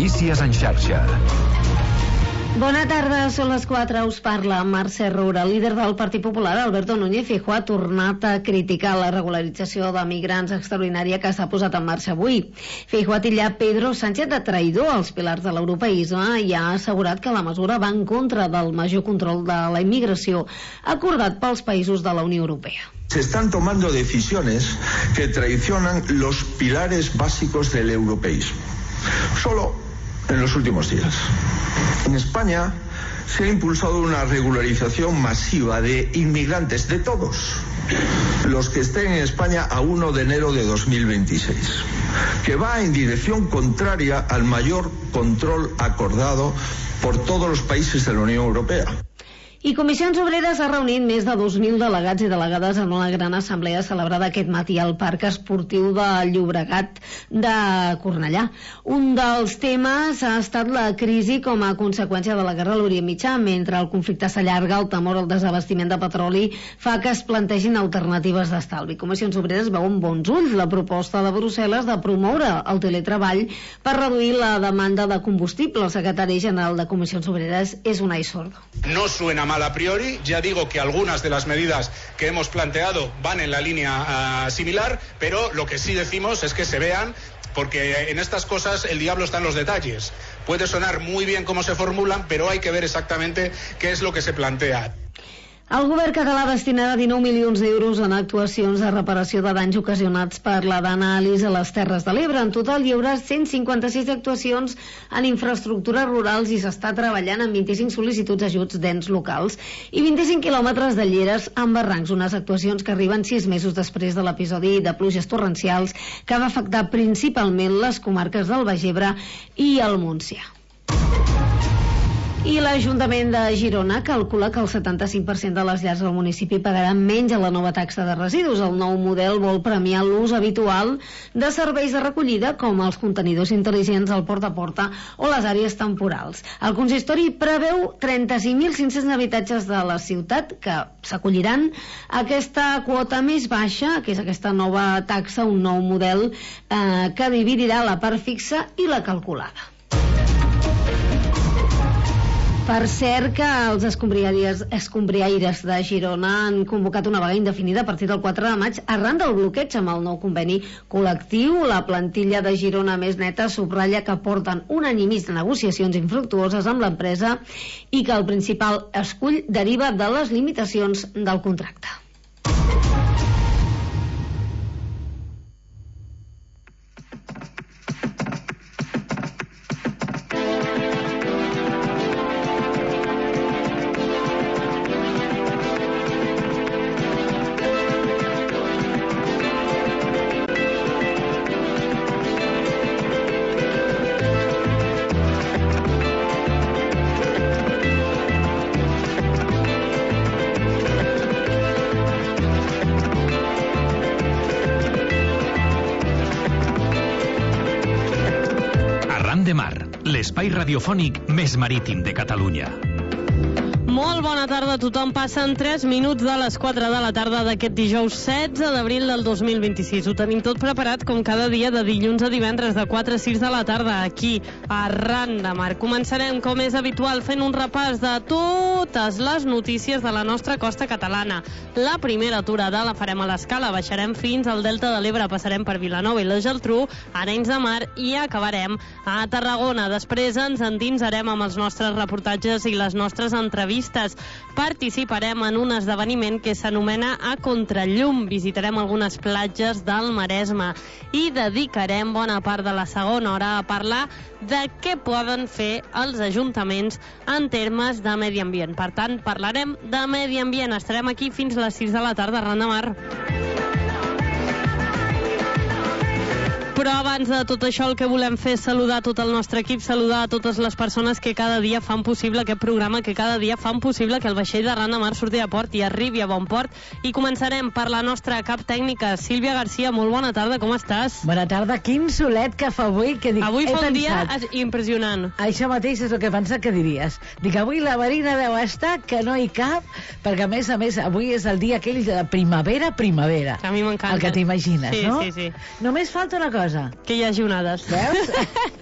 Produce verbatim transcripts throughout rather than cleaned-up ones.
Notícies en xarxa. Bona tarda, són les quatre, us parla Mercè Roura. El líder del Partit Popular, Alberto Núñez Feijóo, ha tornat a criticar la regularització de migrants extraordinària que s'ha posat en marxa avui. Feijóo ha titllat Pedro Sánchez de traïdor als pilars de l'europeisme i ha assegurat que la mesura va en contra del major control de la immigració acordat pels països de la Unió Europea. Se están tomando decisiones que traicionan los pilares básicos del europeísmo. Solo en los últimos días. En España se ha impulsado una regularización masiva de inmigrantes, de todos los que estén en España a primero de enero de dos mil veintiséis, que va en dirección contraria al mayor control acordado por todos los países de la Unión Europea. I Comissions Obreres ha reunit més de dos mil delegats i delegades en una gran assemblea celebrada aquest matí al Parc Esportiu de Llobregat de Cornellà. Un dels temes ha estat la crisi com a conseqüència de la guerra a l'Orient Mitjà. Mentre el conflicte s'allarga, el temor al desabastiment de petroli fa que es plantegin alternatives d'estalvi. Comissions Obreres veu amb bons ulls la proposta de Brussel·les de promoure el teletreball per reduir la demanda de combustible. El secretari general de Comissions Obreres és Unai Sordo. No suena mal a priori, ya digo que algunas de las medidas que hemos planteado van en la línea uh, similar, pero lo que sí decimos es que se vean, porque en estas cosas el diablo está en los detalles. Puede sonar muy bien cómo se formulan, pero hay que ver exactamente qué es lo que se plantea. El govern català destinarà dinou milions d'euros en actuacions de reparació de danys ocasionats per la Dana Alice a les Terres de l'Ebre. En total hi haurà cent cinquanta-sis actuacions en infraestructures rurals i s'està treballant en vint-i-cinc sol·licituds d'ajuts d'ens locals i vint-i-cinc quilòmetres de lleres amb barrancs, unes actuacions que arriben sis mesos després de l'episodi de pluges torrencials que va afectar principalment les comarques del Baix Ebre i el Montsià. I l'Ajuntament de Girona calcula que el setanta-cinc per cent de les llars del municipi pagaran menys a la nova taxa de residus. El nou model vol premiar l'ús habitual de serveis de recollida com els contenidors intel·ligents, el porta a porta o les àrees temporals. El consistori preveu trenta-cinc mil cinc-cents habitatges de la ciutat que s'acolliran a aquesta quota més baixa, que és aquesta nova taxa, un nou model eh, que dividirà la part fixa i la calculada. Per cert que els escombriaires, escombriaires de Girona han convocat una vaga indefinida a partir del quatre de maig arran del bloqueig amb el nou conveni col·lectiu. La plantilla de Girona Més Neta subratlla que porten un any i mig de negociacions infructuoses amb l'empresa i que el principal escull deriva de les limitacions del contracte. L'espai radiofònic més marítim de Catalunya. Molt bona tarda a tothom. Passen tres minuts de les quatre de la tarda d'aquest dijous setze d'abril del dos mil vint-i-sis. Ho tenim tot preparat com cada dia de dilluns a divendres de quatre a sis de la tarda aquí a Ran de Mar. Començarem com és habitual fent un repàs de totes les notícies de la nostra costa catalana. La primera aturada la farem a l'Escala, baixarem fins al Delta de l'Ebre, passarem per Vilanova i la Geltrú, Arenys de Mar i acabarem a Tarragona. Després ens endinsarem amb els nostres reportatges i les nostres entrevistes. Participarem en un esdeveniment que s'anomena A Contrallum. Visitarem algunes platges del Maresme i dedicarem bona part de la segona hora a parlar de què poden fer els ajuntaments en termes de medi ambient. Per tant, parlarem de medi ambient. Estarem aquí fins a les sis de la tarda a Ran de Mar. Però abans de tot això el que volem fer és saludar tot el nostre equip, saludar a totes les persones que cada dia fan possible aquest programa, que cada dia fan possible que el vaixell de Ran de Mar surti a port i arribi a bon port. I començarem per la nostra cap tècnica, Sílvia Garcia. Molt bona tarda, com estàs? Bona tarda, quin solet que fa avui. Que dic, avui fa un pensat, dia impressionant. Això mateix és el que he pensat que diries. Dic, avui la Marina deu estar que no hi cap, perquè a més a més avui és el dia aquell de primavera, primavera. A mi m'encanta. El que t'imagines, sí, no? Sí, sí. Només falta una cosa. Que hi hagi onades. Veus?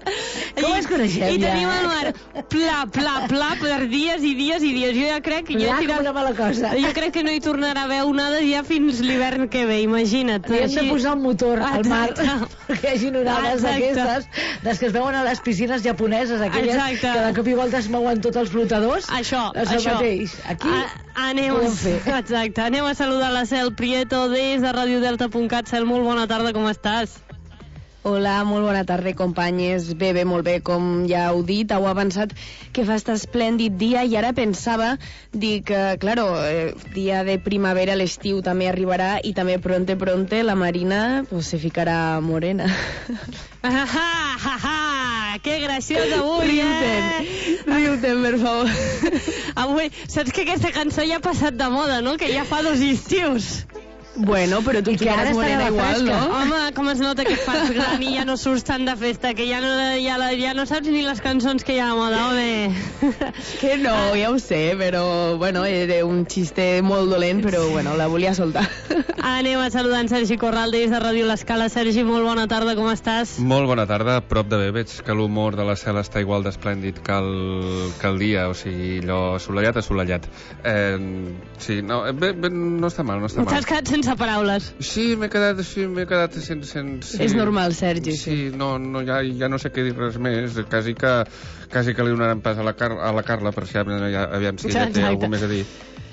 Com es coneixem, I ja? tenim el mar pla, pla, pla, per dies i dies i dies. Jo ja crec que... Pla ja com una mala cosa. Jo crec que no hi tornarà a haver onades ja fins l'hivern que ve, imagina't. Li hem de posar un motor al mar perquè hi hagi onades d'aquestes, des que es veuen a les piscines japoneses, aquelles Exacte. que de cop i volta es mouen tots els flotadors. Això, és el això. mateix. Aquí a, anem, podem fer. exacte, anem a saludar la Cel Prieto des de radiodelta punt cat. Cel, molt bona tarda, com estàs? Hola, molt bona tarda, companyes. Bé, bé, molt bé, com ja heu dit, heu avançat que fa este esplèndid dia i ara pensava, dic, eh, claro, eh, dia de primavera, l'estiu també arribarà i també pronte, pronte, la Marina pues, se ficarà morena. Ah, ah, ah, ah, que graciós avui, Riu-te'n, eh? riu-te'n, per favor. Avui, saps que aquesta cançó ja ha passat de moda, no? Que ja fa dos estius. Bueno, però tu I que ara ficaràs estarà morena la igual, fresca. no? Home, com es nota que et fas gran i ja no surts tant de festa, que ja no, ja, la, ja no saps ni les cançons que hi ha a moda, home. Que no, ja ho sé, però, bueno, era un xiste molt dolent, però, bueno, la volia soltar. Anem a saludar en Sergi Corral des de Ràdio L'Escala. Sergi, molt bona tarda, com estàs? Molt bona tarda, a prop de bé. Veig que l'humor de la Cel està igual d'esplèndid que, el, que el dia, o sigui, allò assolellat, assolellat. Eh, sí, no, bé, bé, no està mal, no està mal. T'has quedat sense paraules. Sí, m'he quedat, sí, m'he quedat sense... sense sí. És normal, Sergi, sí. Sí, no, no, ja, ja no sé què dir res més, quasi que, quasi que li donarem pas a la, Car a la Carla, per si aviam, aviam si ella té alguna més a dir.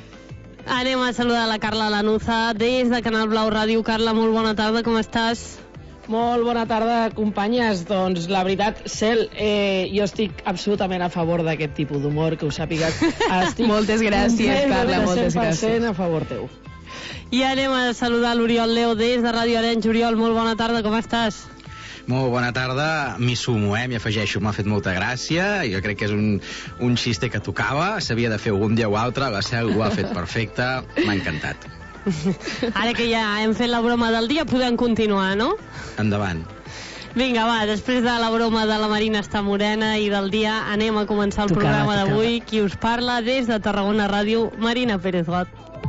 Anem a saludar la Carla Lanuza des de Canal Blau Ràdio. Carla, molt bona tarda, com estàs? Molt bona tarda, companyes. Doncs la veritat, Cel, eh, jo estic absolutament a favor d'aquest tipus d'humor, que ho sàpigues. Estic Moltes gràcies, Carla, moltes gràcies. cent per cent a favor teu. I anem a saludar l'Oriol Leo des de Ràdio Arenys. Oriol, molt bona tarda, com estàs? Molt bona tarda, m'hi sumo, eh? M'hi afegeixo, m'ha fet molta gràcia, jo crec que és un, un xiste que tocava, s'havia de fer algun dia o altre, la Cel ho ha fet perfecte, m'ha encantat. Ara que ja hem fet la broma del dia, podem continuar, no? Endavant. Vinga, va, després de la broma de la Marina està morena i del dia, anem a començar el Tocava, programa tocava. d'avui. Qui us parla des de Tarragona Ràdio, Marina Pérez Got.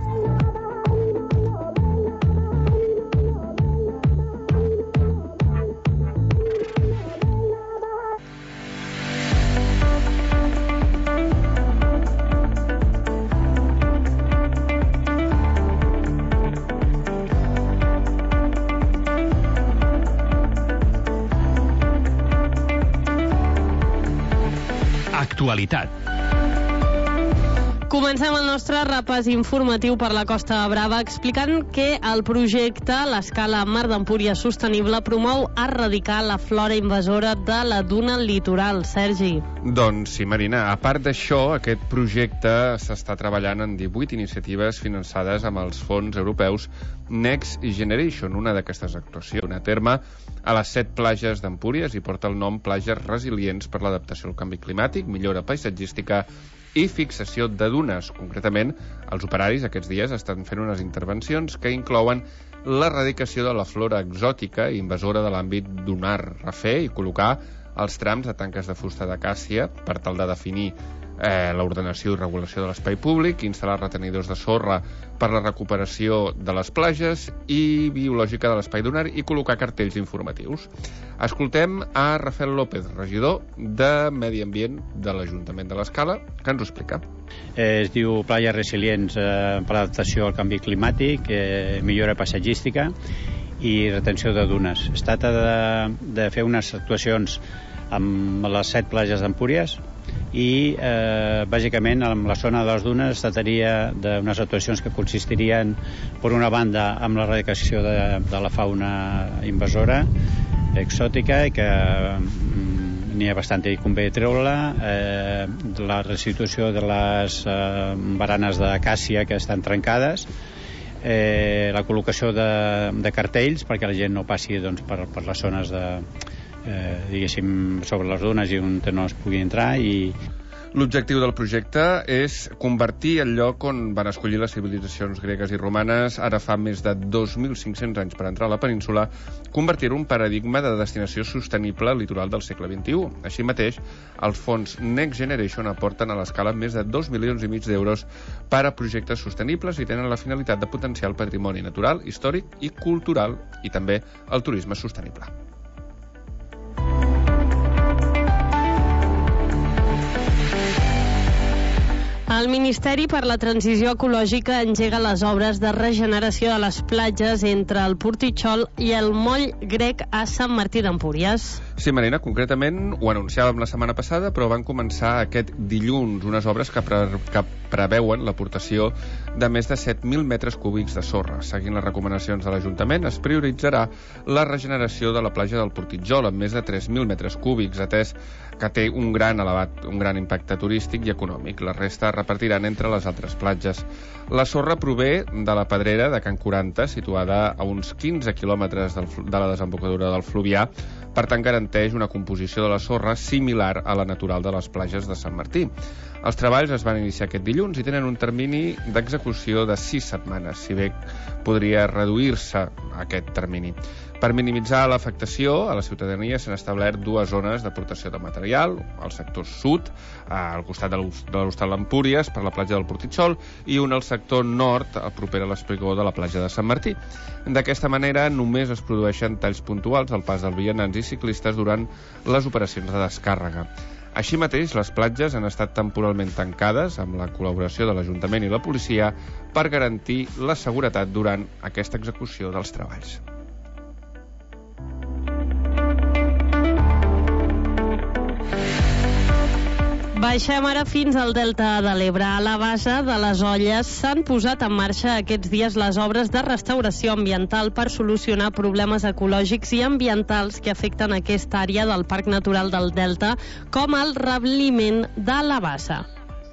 Actualitat. Comencem el nostre repàs informatiu per la Costa Brava explicant que el projecte L'Escala Mar d'Empúries Sostenible promou erradicar la flora invasora de la duna litoral. Sergi. Doncs sí, Marina, a part d'això, aquest projecte s'està treballant en divuit iniciatives finançades amb els fons europeus Next Generation. Una d'aquestes actuacions a terme a les set platges d'Empúries i porta el nom Platges Resilients per l'adaptació al canvi climàtic, millora paisatgística i fixació de dunes. Concretament, els operaris aquests dies estan fent unes intervencions que inclouen l'erradicació de la flora exòtica i invasora de l'àmbit dunar, refer i col·locar els trams de tanques de fusta d'acàcia per tal de definir eh, l'ordenació i regulació de l'espai públic, instal·lar retenidors de sorra per la recuperació de les platges i biològica de l'espai dunar i col·locar cartells informatius. Escoltem a Rafael López, regidor de Medi Ambient de l'Ajuntament de l'Escala, que ens ho explica. Eh, es diu Platges Resilients eh, per l'adaptació al canvi climàtic, eh, millora paisatgística i retenció de dunes. Es tracta de, de fer unes actuacions amb les set platges d'Empúries i eh, bàsicament amb la zona de les dunes es tractaria d'unes actuacions que consistirien per una banda amb l'erradicació de, de la fauna invasora exòtica i que mm, n'hi ha bastant i convé treure-la, eh, la restitució de les eh, baranes d'acàcia que estan trencades, eh, la col·locació de, de cartells perquè la gent no passi doncs, per, per les zones de Eh, diguéssim, sobre les dunes i on no es pugui entrar i... L'objectiu del projecte és convertir el lloc on van escollir les civilitzacions gregues i romanes ara fa més de dos mil cinc-cents anys per entrar a la península, convertir-ho en un paradigma de destinació sostenible al litoral del segle vint-i-u. Així mateix, els fons Next Generation aporten a l'Escala més de dos milions i mig d'euros per a projectes sostenibles i tenen la finalitat de potenciar el patrimoni natural, històric i cultural i també el turisme sostenible. El Ministeri per la Transició Ecològica engega les obres de regeneració de les platges entre el Portitxol i el moll grec a Sant Martí d'Empúries. Sí, Marina, concretament ho anunciàvem la setmana passada, però van començar aquest dilluns unes obres que, pre que preveuen l'aportació de més de set mil metres cúbics de sorra. Seguint les recomanacions de l'Ajuntament, es prioritzarà la regeneració de la platja del Portitxol amb més de tres mil metres cúbics, atès que té un gran elevat, un gran impacte turístic i econòmic. La resta repartiran entre les altres platges. La sorra prové de la pedrera de Can quaranta, situada a uns quinze quilòmetres del, de la desembocadura del Fluvià. Per tant, garanteix una composició de la sorra similar a la natural de les platges de Sant Martí. Els treballs es van iniciar aquest dilluns i tenen un termini d'execució de sis setmanes, si bé podria reduir-se aquest termini. Per minimitzar l'afectació a la ciutadania s'han establert dues zones d'aportació de material, al sector sud, al costat de l'Hostal Empúries, per la platja del Portitxol, i un al sector nord, proper a l'espigó de la platja de Sant Martí. D'aquesta manera, només es produeixen talls puntuals al pas dels vianants i ciclistes durant les operacions de descàrrega. Així mateix, les platges han estat temporalment tancades amb la col·laboració de l'Ajuntament i la policia per garantir la seguretat durant aquesta execució dels treballs. Baixem ara fins al Delta de l'Ebre. A la base de les Olles s'han posat en marxa aquests dies les obres de restauració ambiental per solucionar problemes ecològics i ambientals que afecten aquesta àrea del Parc Natural del Delta, com el rebliment de la bassa.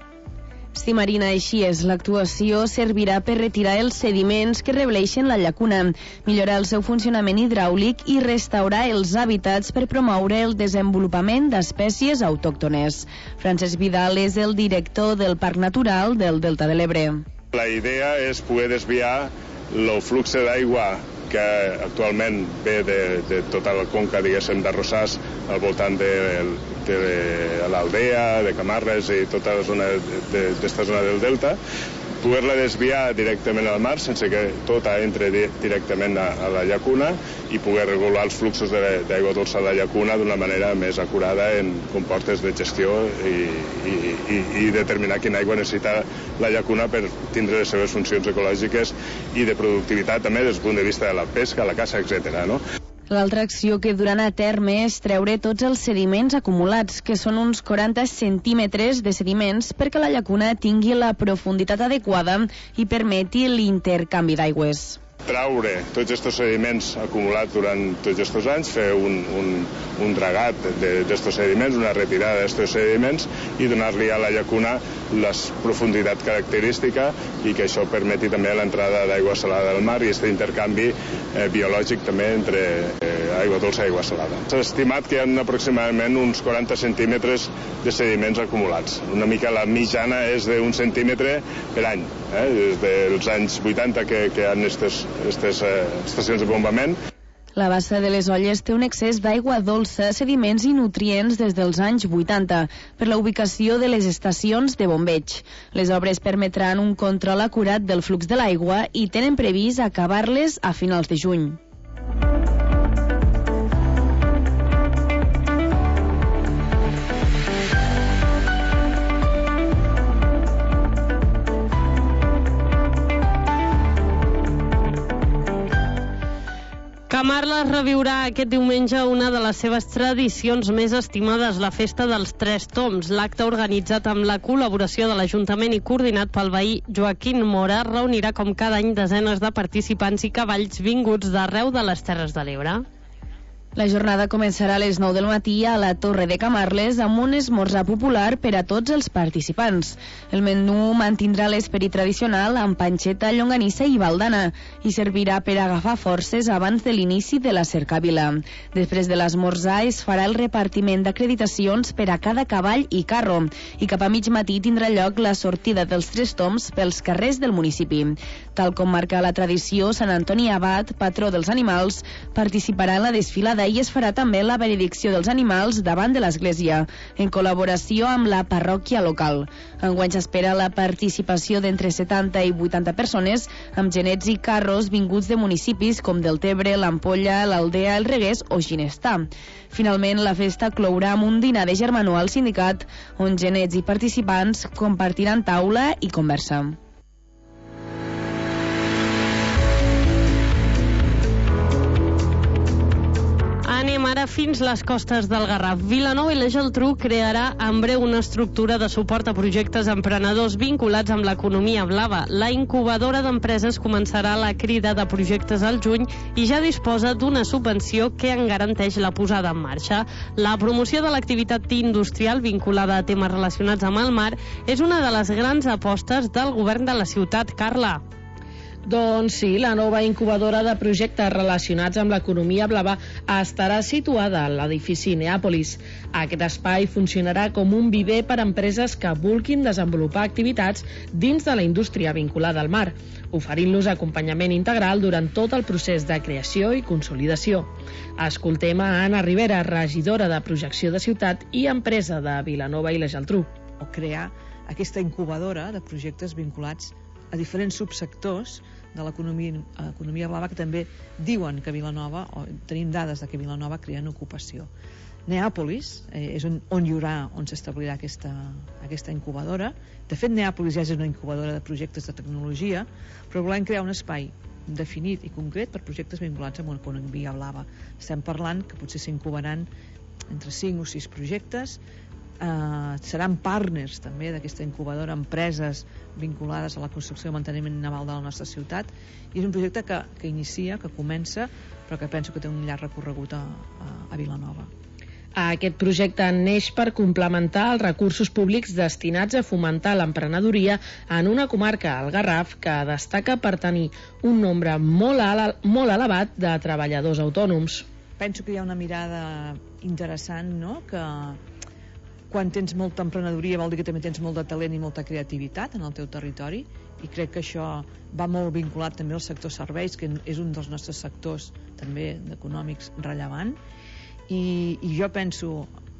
Sí, Marina, així és. L'actuació servirà per retirar els sediments que rebleixen la llacuna, millorar el seu funcionament hidràulic i restaurar els hàbitats per promoure el desenvolupament d'espècies autòctones. Francesc Vidal és el director del Parc Natural del Delta de l'Ebre. La idea és poder desviar el flux d'aigua que actualment ve de, de tota la conca, diguéssim, d'Arrossars, al voltant de, de l'Aldea, de Camarles i tota la zona d'esta zona del Delta, poder-la desviar directament al mar sense que tota entre directament a, a la llacuna i poder regular els fluxos d'aigua dolça a la llacuna d'una manera més acurada en comportes de gestió i, i, i, i determinar quina aigua necessita la llacuna per tindre les seves funcions ecològiques i de productivitat també des del punt de vista de la pesca, la caça, etcètera, no? L'altra acció que duran a terme és treure tots els sediments acumulats, que són uns quaranta centímetres de sediments, perquè la llacuna tingui la profunditat adequada i permeti l'intercanvi d'aigües. Traure tots aquests sediments acumulats durant tots aquests anys, fer un, un, un dragat d'aquests sediments, una retirada d'aquests sediments i donar-li a la llacuna la profunditat característica i que això permeti també l'entrada d'aigua salada del mar i aquest intercanvi eh, biològic també entre eh, aigua dolça i aigua salada. S'ha estimat que hi ha aproximadament uns quaranta centímetres de sediments acumulats. Una mica la mitjana és d'un centímetre per any, eh? Des dels anys vuitanta que, que hi ha aquestes aquestes eh, estacions de bombament. La bassa de les Olles té un excés d'aigua dolça, sediments i nutrients des dels anys vuitanta per la ubicació de les estacions de bombeig. Les obres permetran un control acurat del flux de l'aigua i tenen previst acabar-les a finals de juny. Camarles reviurà aquest diumenge una de les seves tradicions més estimades, la Festa dels Tres Tombs. L'acte, organitzat amb la col·laboració de l'Ajuntament i coordinat pel veí Joaquín Mora, reunirà com cada any desenes de participants i cavalls vinguts d'arreu de les Terres de l'Ebre. La jornada començarà a les nou del matí a la Torre de Camarles amb un esmorzar popular per a tots els participants. El menú mantindrà l'esperit tradicional amb panxeta, llonganissa i baldana i servirà per agafar forces abans de l'inici de la cercavila. Després de l'esmorzar es farà el repartiment d'acreditacions per a cada cavall i carro i cap a mig matí tindrà lloc la sortida dels Tres Tombs pels carrers del municipi. Tal com marca la tradició, Sant Antoni Abat, patró dels animals, participarà en la desfilada trobada i es farà també la benedicció dels animals davant de l'església, en col·laboració amb la parròquia local. Enguany s'espera la participació d'entre setanta i vuitanta persones, amb genets i carros vinguts de municipis com Deltebre, l'Ampolla, l'Aldea, el Reguers o Ginestà. Finalment, la festa clourà amb un dinar de germanor al sindicat, on genets i participants compartiran taula i conversa. Anem ara fins les costes del Garraf. Vilanova i la Geltrú crearà en breu una estructura de suport a projectes emprenedors vinculats amb l'economia blava. La incubadora d'empreses començarà la crida de projectes al juny i ja disposa d'una subvenció que en garanteix la posada en marxa. La promoció de l'activitat industrial vinculada a temes relacionats amb el mar és una de les grans apostes del govern de la ciutat. Carla. Doncs sí, la nova incubadora de projectes relacionats amb l'economia blava estarà situada a l'edifici Neàpolis. Aquest espai funcionarà com un viver per a empreses que vulguin desenvolupar activitats dins de la indústria vinculada al mar, oferint-los acompanyament integral durant tot el procés de creació i consolidació. Escoltem a Anna Rivera, regidora de Projecció de Ciutat i Empresa de Vilanova i la Geltrú. O crear aquesta incubadora de projectes vinculats a diferents subsectors de l'economia blava que també diuen que Vilanova, o tenim dades de que Vilanova creen ocupació. Neàpolis eh, és on, on hi haurà, on s'establirà aquesta, aquesta incubadora. De fet, Neàpolis ja és una incubadora de projectes de tecnologia, però volem crear un espai definit i concret per projectes vinculats amb l'economia blava. Estem parlant que potser s'incubaran entre cinc o sis projectes. Uh, seran partners també d'aquesta incubadora, empreses vinculades a la construcció i manteniment naval de la nostra ciutat, i és un projecte que, que inicia, que comença, però que penso que té un llarg recorregut a, a, a Vilanova. Aquest projecte neix per complementar els recursos públics destinats a fomentar l'emprenedoria en una comarca, el Garraf, que destaca per tenir un nombre molt, ala, molt elevat de treballadors autònoms. Penso que hi ha una mirada interessant, no?, que quan tens molta emprenedoria vol dir que també tens molt de talent i molta creativitat en el teu territori, i crec que això va molt vinculat també al sector serveis, que és un dels nostres sectors també econòmics rellevant, i, i jo penso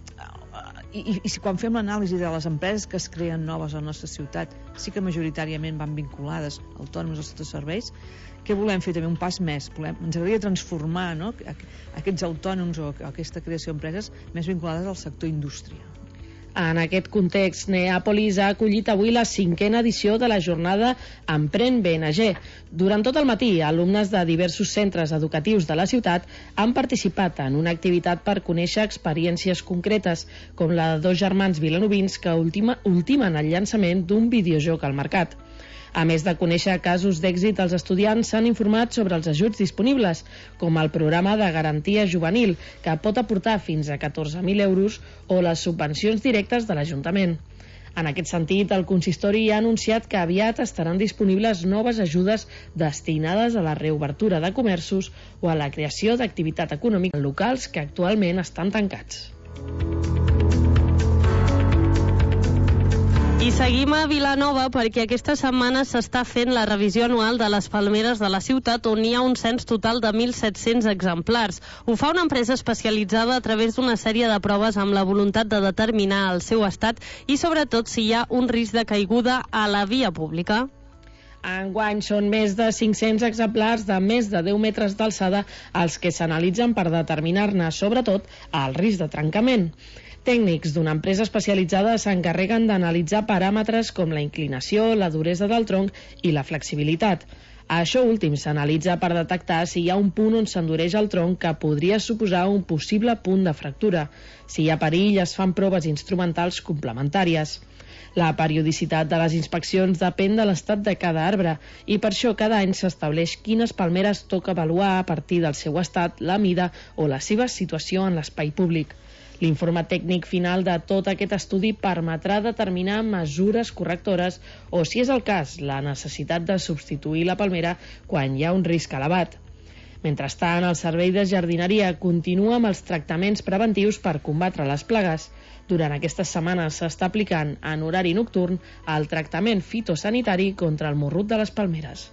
i, i, i quan fem l'anàlisi de les empreses que es creen noves a la nostra ciutat, sí que majoritàriament van vinculades autònoms al sector serveis. Què volem fer també? Un pas més. Volem, ens agradaria transformar, no?, aquests autònoms o aquesta creació d'empreses més vinculades al sector indústria. En aquest context, Neàpolis ha acollit avui la cinquena edició de la jornada Emprèn B N G. Durant tot el matí, alumnes de diversos centres educatius de la ciutat han participat en una activitat per conèixer experiències concretes, com la de dos germans vilanovins que ultima, ultimen el llançament d'un videojoc al mercat. A més de conèixer casos d'èxit, els estudiants s'han informat sobre els ajuts disponibles, com el programa de garantia juvenil, que pot aportar fins a catorze mil euros, o les subvencions directes de l'Ajuntament. En aquest sentit, el consistori ha anunciat que aviat estaran disponibles noves ajudes destinades a la reobertura de comerços o a la creació d'activitat econòmica en locals que actualment estan tancats. I seguim a Vilanova perquè aquesta setmana s'està fent la revisió anual de les palmeres de la ciutat, on hi ha un cens total de mil set-cents exemplars. Ho fa una empresa especialitzada a través d'una sèrie de proves amb la voluntat de determinar el seu estat i sobretot si hi ha un risc de caiguda a la via pública. Enguany són més de cinc-cents exemplars de més de deu metres d'alçada els que s'analitzen per determinar-ne, sobretot, el risc de trencament. Tècnics d'una empresa especialitzada s'encarreguen d'analitzar paràmetres com la inclinació, la duresa del tronc i la flexibilitat. Això últim s'analitza per detectar si hi ha un punt on s'endureix el tronc que podria suposar un possible punt de fractura. Si hi ha perill, es fan proves instrumentals complementàries. La periodicitat de les inspeccions depèn de l'estat de cada arbre i per això cada any s'estableix quines palmeres toca avaluar a partir del seu estat, la mida o la seva situació en l'espai públic. L'informe tècnic final de tot aquest estudi permetrà determinar mesures correctores o, si és el cas, la necessitat de substituir la palmera quan hi ha un risc elevat. Mentrestant, el Servei de Jardineria continua amb els tractaments preventius per combatre les plagues. Durant aquestes setmanes s'està aplicant en horari nocturn el tractament fitosanitari contra el morrut de les palmeres.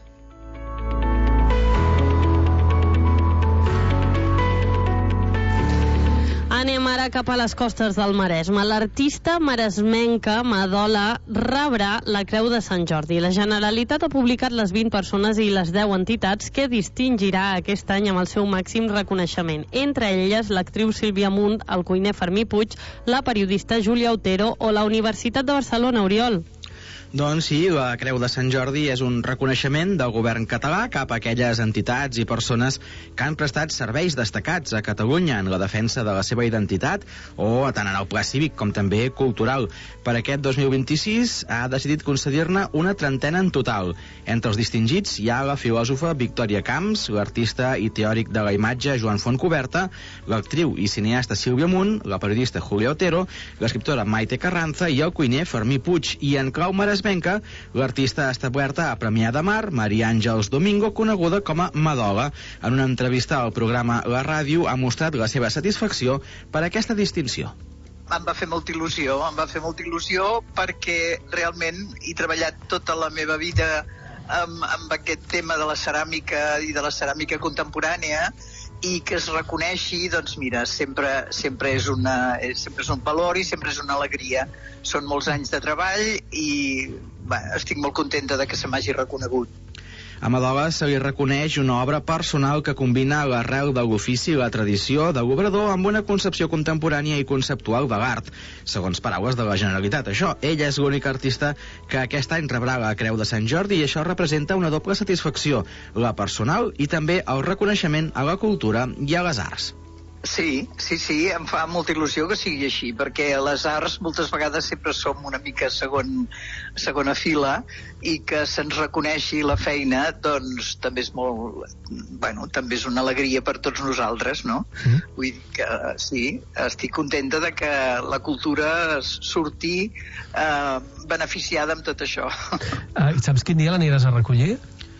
anem ara cap a les costes del Maresme. L'artista maresmenca Madola rebrà la Creu de Sant Jordi. La Generalitat ha publicat les vint persones i les deu entitats que distingirà aquest any amb el seu màxim reconeixement. Entre elles, l'actriu Sílvia Munt, el cuiner Fermí Puig, la periodista Júlia Otero o la Universitat de Barcelona, Oriol. Doncs sí, la Creu de Sant Jordi és un reconeixement del govern català cap a aquelles entitats i persones que han prestat serveis destacats a Catalunya en la defensa de la seva identitat o tant en el pla cívic com també cultural. Per aquest dos mil vint-i-sis ha decidit concedir-ne una trentena en total. Entre els distingits hi ha la filòsofa Victòria Camps, l'artista i teòric de la imatge Joan Fontcoberta, l'actriu i cineasta Sílvia Munt, la periodista Júlia Otero, l'escriptora Maite Carranza i el cuiner Fermí Puig. I en clau maresmenca, l'artista establerta a Premià de Mar, Maria Àngels Domingo, coneguda com a Madola. En una entrevista al programa La Ràdio ha mostrat la seva satisfacció per aquesta distinció. Em va fer molta il·lusió, em va fer molta il·lusió perquè realment he treballat tota la meva vida amb, amb aquest tema de la ceràmica i de la ceràmica contemporània, i que es reconeixi, doncs mira, sempre, sempre, és una, sempre és un valor i sempre és una alegria. Són molts anys de treball i bé, estic molt contenta de que se m'hagi reconegut. A Madola se li reconeix una obra personal que combina l'arrel de l'ofici i la tradició de l'obrador amb una concepció contemporània i conceptual de l'art, segons paraules de la Generalitat. Això, ella és l'única artista que aquest any rebrà la Creu de Sant Jordi i això representa una doble satisfacció, la personal i també el reconeixement a la cultura i a les arts. Sí, sí, sí, em fa molta il·lusió que sigui així, perquè les arts moltes vegades sempre som una mica segon, segona fila, i que se'ns reconeixi la feina, doncs també és molt, bueno, també és una alegria per tots nosaltres, no? Mm. Vull dir que sí, estic contenta de que la cultura surti eh, beneficiada amb tot això. Uh, saps quin dia l'aniràs a recollir?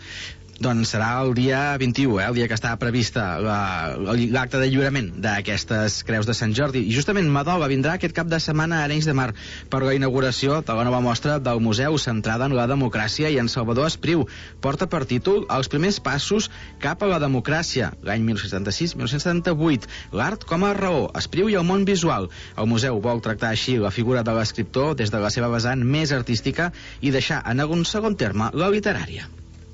Doncs serà el dia vint-i-u, eh, el dia que està prevista l'acte de lliurament d'aquestes Creus de Sant Jordi. I justament Madola vindrà aquest cap de setmana a Arenys de Mar per la inauguració de la nova mostra del museu centrada en la democràcia i en Salvador Espriu. Porta per títol Els primers passos cap a la democràcia, l'any mil nou-cents setanta-sis mil nou-cents setanta-vuit. L'art com a raó, Espriu i el món visual. El museu vol tractar així la figura de l'escriptor des de la seva vessant més artística i deixar en algun segon terme la literària.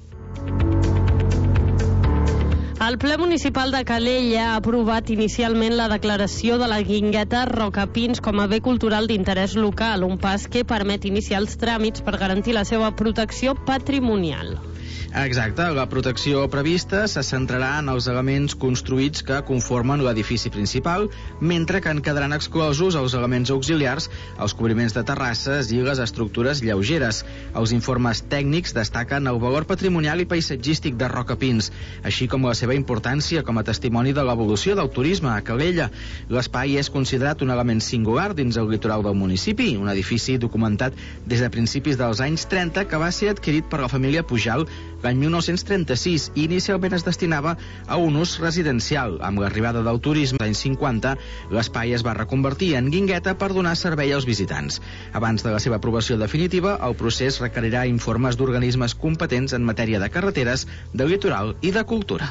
El ple municipal de Calella ha aprovat inicialment la declaració de la Guingueta Rocapins com a bé cultural d'interès local, un pas que permet iniciar els tràmits per garantir la seva protecció patrimonial. Exacte, la protecció prevista se centrarà en els elements construïts que conformen l'edifici principal, mentre que en quedaran exclosos els elements auxiliars, els cobriments de terrasses i les estructures lleugeres. Els informes tècnics destaquen el valor patrimonial i paisatgístic de Rocapins, així com la seva importància com a testimoni de l'evolució del turisme a Calella. L'espai és considerat un element singular dins el litoral del municipi, un edifici documentat des de principis dels anys trenta que va ser adquirit per la família Pujal l'any mil nou-cents trenta-sis i inicialment es destinava a un ús residencial. Amb l'arribada del turisme als anys cinquanta, l'espai es va reconvertir en guingueta per donar servei als visitants. Abans de la seva aprovació definitiva, el procés requerirà informes d'organismes competents en matèria de carreteres, de litoral i de cultura.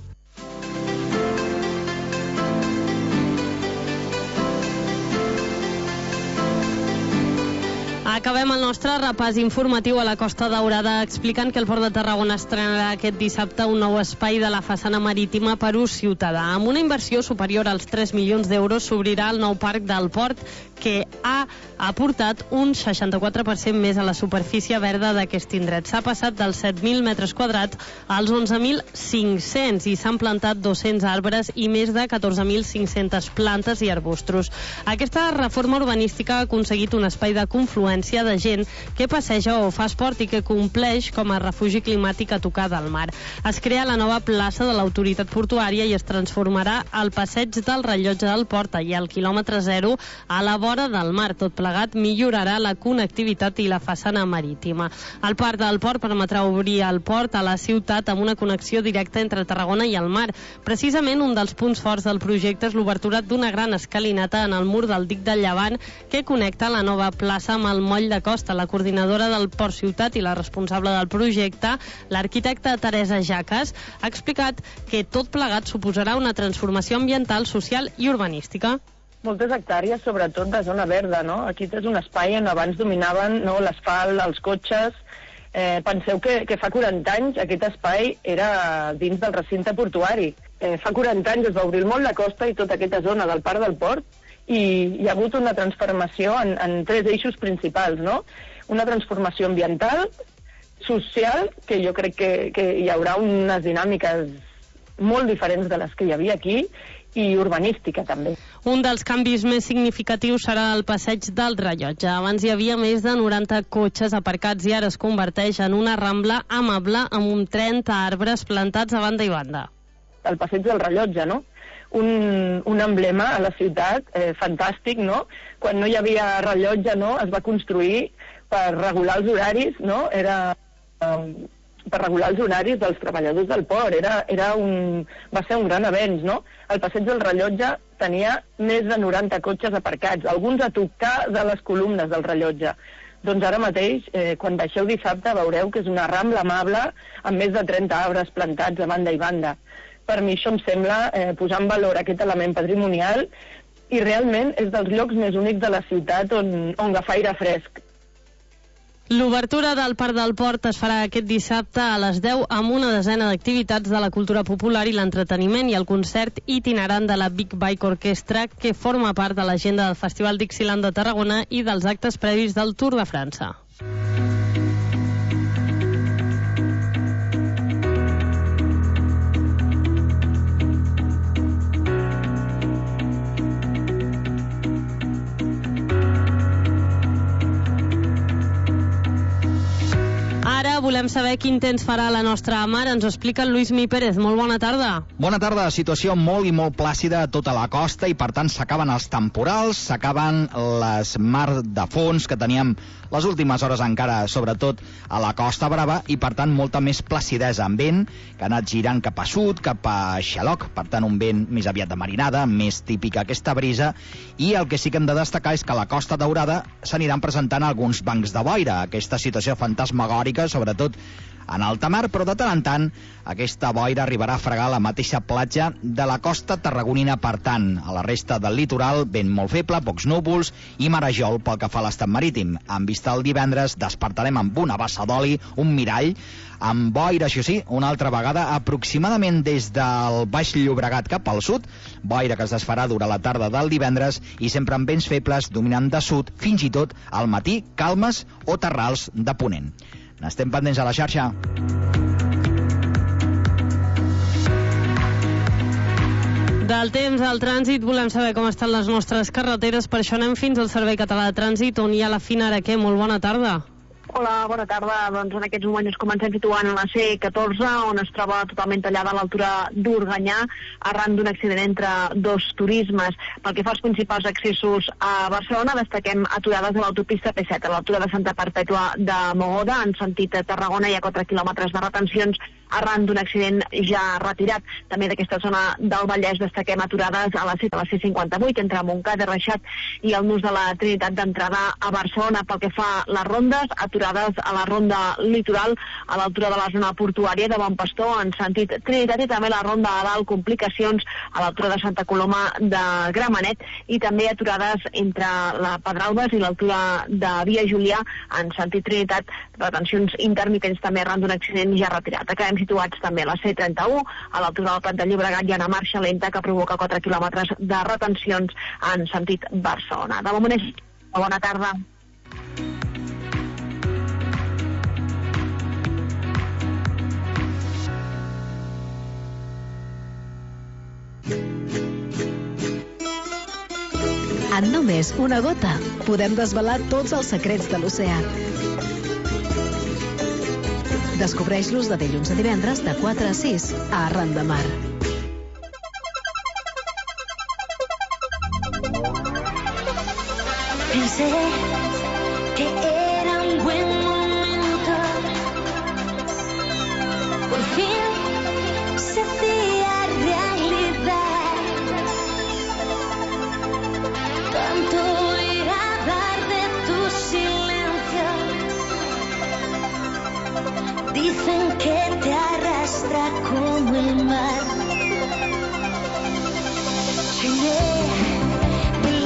Acabem el nostre repàs informatiu a la Costa Daurada explicant que el Port de Tarragona estrenarà aquest dissabte un nou espai de la façana marítima per ús ciutadà. Amb una inversió superior als tres milions d'euros s'obrirà el nou parc del port que ha aportat un seixanta-quatre per cent més a la superfície verda d'aquest indret. S'ha passat dels set mil metres quadrats als onze mil cinc-cents i s'han plantat dos-cents arbres i més de catorze mil cinc-centes plantes i arbustos. Aquesta reforma urbanística ha aconseguit un espai de confluència de gent que passeja o fa esport i que compleix com a refugi climàtic a tocar del mar. Es crea la nova plaça de l'autoritat portuària i es transformarà el passeig del rellotge del port i al quilòmetre zero a la vora del mar. Tot plegat millorarà la connectivitat i la façana marítima. El parc del port permetrà obrir el port a la ciutat amb una connexió directa entre Tarragona i el mar. Precisament un dels punts forts del projecte és l'obertura d'una gran escalinata en el mur del dic del Llevant que connecta la nova plaça amb el moll de costa. La coordinadora del Port Ciutat i la responsable del projecte, l'arquitecta Teresa Jaques, ha explicat que tot plegat suposarà una transformació ambiental, social i urbanística. moltes hectàrees, sobretot de zona verda, no? Aquí és un espai on abans dominaven, no, l'asfalt, els cotxes. Eh, penseu que, que fa quaranta anys aquest espai era dins del recinte portuari. Eh, fa quaranta anys es va obrir molt la costa i tota aquesta zona del Parc del Port, i hi ha hagut una transformació en, en tres eixos principals, no? Una transformació ambiental, social, que jo crec que, que hi haurà unes dinàmiques molt diferents de les que hi havia aquí, i urbanística també. Un dels canvis més significatius serà el passeig del Rellotge. Abans hi havia més de noranta cotxes aparcats i ara es converteix en una rambla amable amb trenta arbres plantats a banda i banda. El passeig del Rellotge, no? Un, un emblema a la ciutat, eh, fantàstic, no? Quan no hi havia rellotge, no? Es va construir per regular els horaris, no? Era... Eh, per regular els horaris dels treballadors del port. Era, era un, va ser un gran avenç, no? El passeig del Rellotge tenia més de noranta cotxes aparcats, alguns a tocar de les columnes del rellotge. Doncs ara mateix, eh, quan baixeu dissabte, veureu que és una rambla amable amb més de trenta arbres plantats a banda i banda. Per mi això em sembla eh, posar en valor aquest element patrimonial i realment és dels llocs més únics de la ciutat on, on agafar aire fresc. L'obertura del Parc del Port es farà aquest dissabte a les deu amb una desena d'activitats de la cultura popular i l'entreteniment i el concert itinerant de la Big Bike Orquestra, que forma part de l'agenda del Festival Dixieland de Tarragona i dels actes previs del Tour de França. Ara volem saber quin temps farà la nostra mar. Ens ho explica el Lluís Mi Pérez. Molt bona tarda. Bona tarda. Situació molt i molt plàcida a tota la costa i, per tant, s'acaben els temporals, s'acaben les mars de fons que teníem les últimes hores encara, sobretot a la Costa Brava, i, per tant, molta més placidesa amb vent, que ha anat girant cap a sud, cap a xaloc, per tant, un vent més aviat de marinada, més típica aquesta brisa, i el que sí que hem de destacar és que a la Costa Daurada s'aniran presentant alguns bancs de boira, aquesta situació fantasmagòrica, sobretot en alta mar, però de tant en tant aquesta boira arribarà a fregar la mateixa platja de la costa tarragonina. Per tant, a la resta del litoral, vent molt feble, pocs núvols i marejol pel que fa a l'estat marítim. En vista el divendres despertarem amb una bassa d'oli, un mirall, amb boira, això sí, una altra vegada, aproximadament des del Baix Llobregat cap al sud, boira que es desfarà durant la tarda del divendres i sempre amb vents febles dominant de sud, fins i tot al matí, calmes o terrals de ponent. N'estem pendents a la xarxa. Del temps al trànsit volem saber com estan les nostres carreteres, per això anem fins al Servei Català de Trànsit, on hi ha la Fina Araquer. Molt bona tarda. Hola, bona tarda. Doncs en aquests moments ens comencem situant a la C catorze, on es troba totalment tallada a l'altura d'Organyà, arran d'un accident entre dos turismes. Pel que fa als principals accessos a Barcelona, destaquem aturades a l'autopista P set, a l'altura de Santa Perpètua de Mogoda, en sentit a Tarragona, hi ha quatre quilòmetres de retencions arran d'un accident ja retirat. També d'aquesta zona del Vallès destaquem aturades a la C, a la C cinquanta-vuit, entre Montcada, Reixac i el nus de la Trinitat d'entrada a Barcelona. Pel que fa a les rondes, aturades a la ronda litoral, a l'altura de la zona portuària de Bon Pastor, en sentit Trinitat, i també la ronda a dalt, complicacions a l'altura de Santa Coloma de Gramenet, i també aturades entre la Pedralbes i l'altura de Via Julià, en sentit Trinitat, retencions intermitents també arran d'un accident ja retirat. Acabem situats també a la C trenta-u, a l'altura del Prat de Llobregat hi ha una marxa lenta que provoca quatre quilòmetres de retencions en sentit Barcelona. De moment és... Bona tarda. En només una gota podem desvelar tots els secrets de l'oceà. Descobreix-los de dilluns a divendres de quatre a sis a Arran de Mar. Pensé que era un buen momento, por fin se hacía realidad. Tanto ir a dar de tu silencio. Dicen que te arrastra como el mar. Soñé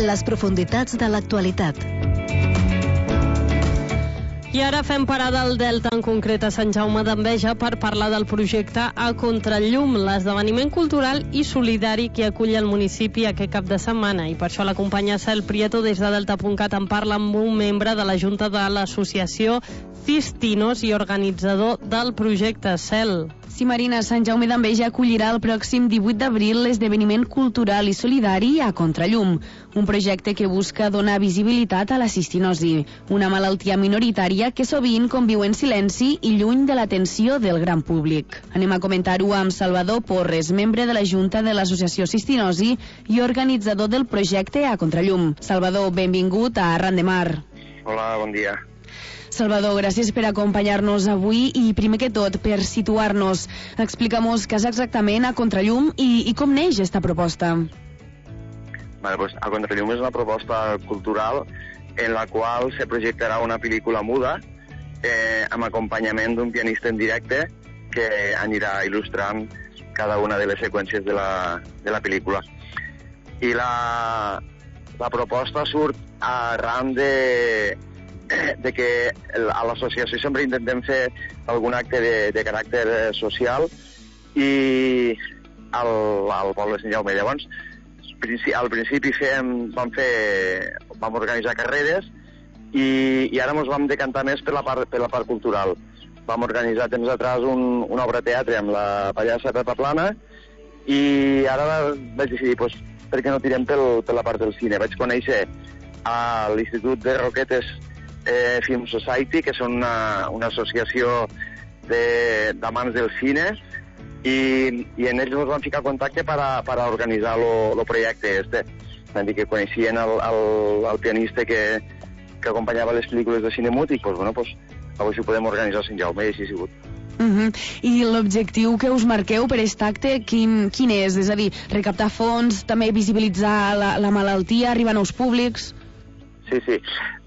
les profunditats de l'actualitat. I ara fem parada al Delta, en concret a Sant Jaume d'Enveja, per parlar del projecte A Contrallum, l'esdeveniment cultural i solidari que acull el municipi aquest cap de setmana. I per això la companya Cel Prieto des de delta punt cat en parla amb un membre de la Junta de l'Associació Cistinos i organitzador del projecte. Cel. Sí, Marina, Sant Jaume d'Enveja acollirà el pròxim divuit d'abril l'esdeveniment cultural i solidari A Contrallum, un projecte que busca donar visibilitat a la cistinosi, una malaltia minoritària que sovint conviu en silenci i lluny de l'atenció del gran públic. Anem a comentar-ho amb Salvador Porres, membre de la Junta de l'Associació Cistinosi i organitzador del projecte A Contrallum. Salvador, benvingut a Arran de Mar. Hola, bon dia. Salvador, gràcies per acompanyar-nos avui i, primer que tot, per situar-nos. Explica'm-nos què és exactament A Contrallum i, i com neix esta proposta. Vale, pues, A Contrallum és una proposta cultural en la qual se projectarà una pel·lícula muda eh, amb acompanyament d'un pianista en directe que anirà il·lustrant cada una de les seqüències de la, de la pel·lícula. I la, la proposta surt arran de... de que a l'associació sempre intentem fer algun acte de, de caràcter social i al, al poble de Sant Jaume. Llavors, al principi fem, vam, fer, vam organitzar carreres i, i ara ens vam decantar més per la part, per la part cultural. Vam organitzar temps atrás un, una obra de teatre amb la pallassa Pepa Plana i ara vaig decidir, pues, per què no tirem pel, per la part del cine. Vaig conèixer a l'Institut de Roquetes Eh, Film Society, que són una, una associació d'amants del cine, i, i en ells ens vam ficar en contacte per a, per a organitzar el projecte este. Vam dir que coneixien el, el, el pianista que, que acompanyava les pel·lícules de cine mut i pues, bueno, pues, a veure si ho podem organitzar a Sant Jaume, i així ha sigut. Uh -huh. I l'objectiu que us marqueu per aquest acte, quin, quin és? És a dir, recaptar fons, també visibilitzar la, la malaltia, arribar a nous públics? Sí, sí.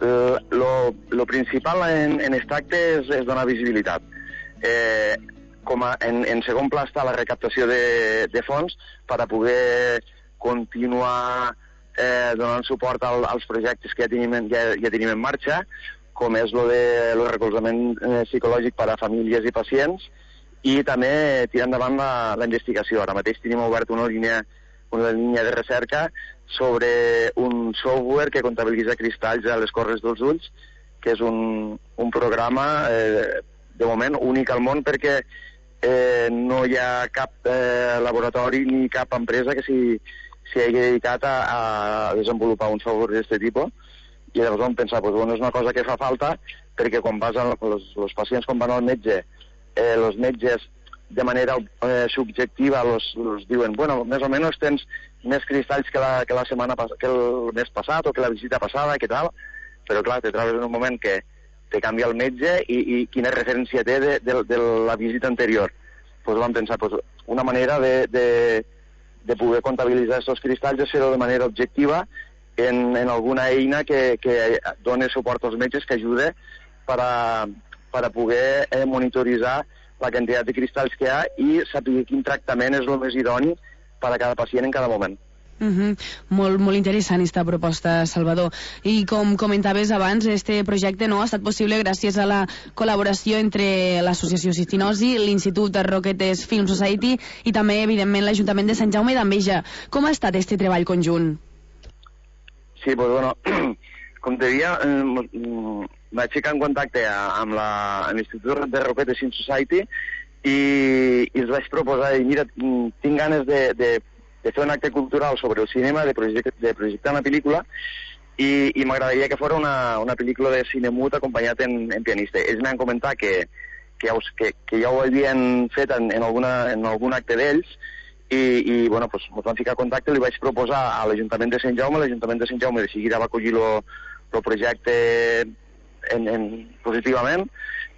Lo, lo principal en, en aquest acte és, és donar visibilitat. Eh, com a, en, en segon pla està la recaptació de, de fons per a poder continuar eh, donant suport al, als projectes que ja tenim, ja, ja tenim en marxa, com és lo de el recolzament eh, psicològic per a famílies i pacients, i també tirar endavant la, la investigació. Ara mateix tenim obert una línia, una línia de recerca sobre un software que comptabilitza cristalls a les corres dels ulls, que és un, un programa, eh, de moment, únic al món, perquè eh, no hi ha cap eh, laboratori ni cap empresa que s'hi hagi dedicat a, a desenvolupar un software d'aquest tipus. I llavors vam pensar, pues, bueno, és una cosa que fa falta, perquè quan vas a, els, els pacients quan van al metge, eh, els metges de manera eh, subjectiva los, los diuen, bueno, més o menys tens més cristalls que la, que la setmana que el mes passat o que la visita passada, que tal, però clar, te trobes en un moment que te canvia el metge i, i quina referència té de, de, de la visita anterior. Pues vam pensar, pues, una manera de, de, de poder comptabilitzar aquests cristalls és fer-ho de manera objectiva en, en alguna eina que, que doni suport als metges, que ajude per a, per a poder eh, monitoritzar la quantitat de cristalls que hi ha i saber quin tractament és el més idoni per a cada pacient en cada moment. Uh -huh. molt, molt interessant aquesta proposta, Salvador. I com comentaves abans, este projecte no ha estat possible gràcies a la col·laboració entre l'Associació Cistinosi, l'Institut de Roquetes Film Society i també, evidentment, l'Ajuntament de Sant Jaume d'Enveja. Com ha estat este treball conjunt? Sí, pues bueno, com te deia, eh, vaig ficar en contacte amb l'Institut de Roquetes Film Society i, i els vaig proposar, i mira, tinc ganes de, de, de fer un acte cultural sobre el cinema, de, project, de projectar una pel·lícula, i, i m'agradaria que fos una, una pel·lícula de cine mut acompanyat en, en pianista. Ells m'han comentat que, que, ja, que, que ja ho havien fet en, en, alguna, en algun acte d'ells, i, i bueno, pues, ens vam ficar en contacte, li vaig proposar a l'Ajuntament de Sant Jaume, l'Ajuntament de Sant Jaume de seguida va acollir el projecte en, en, positivament,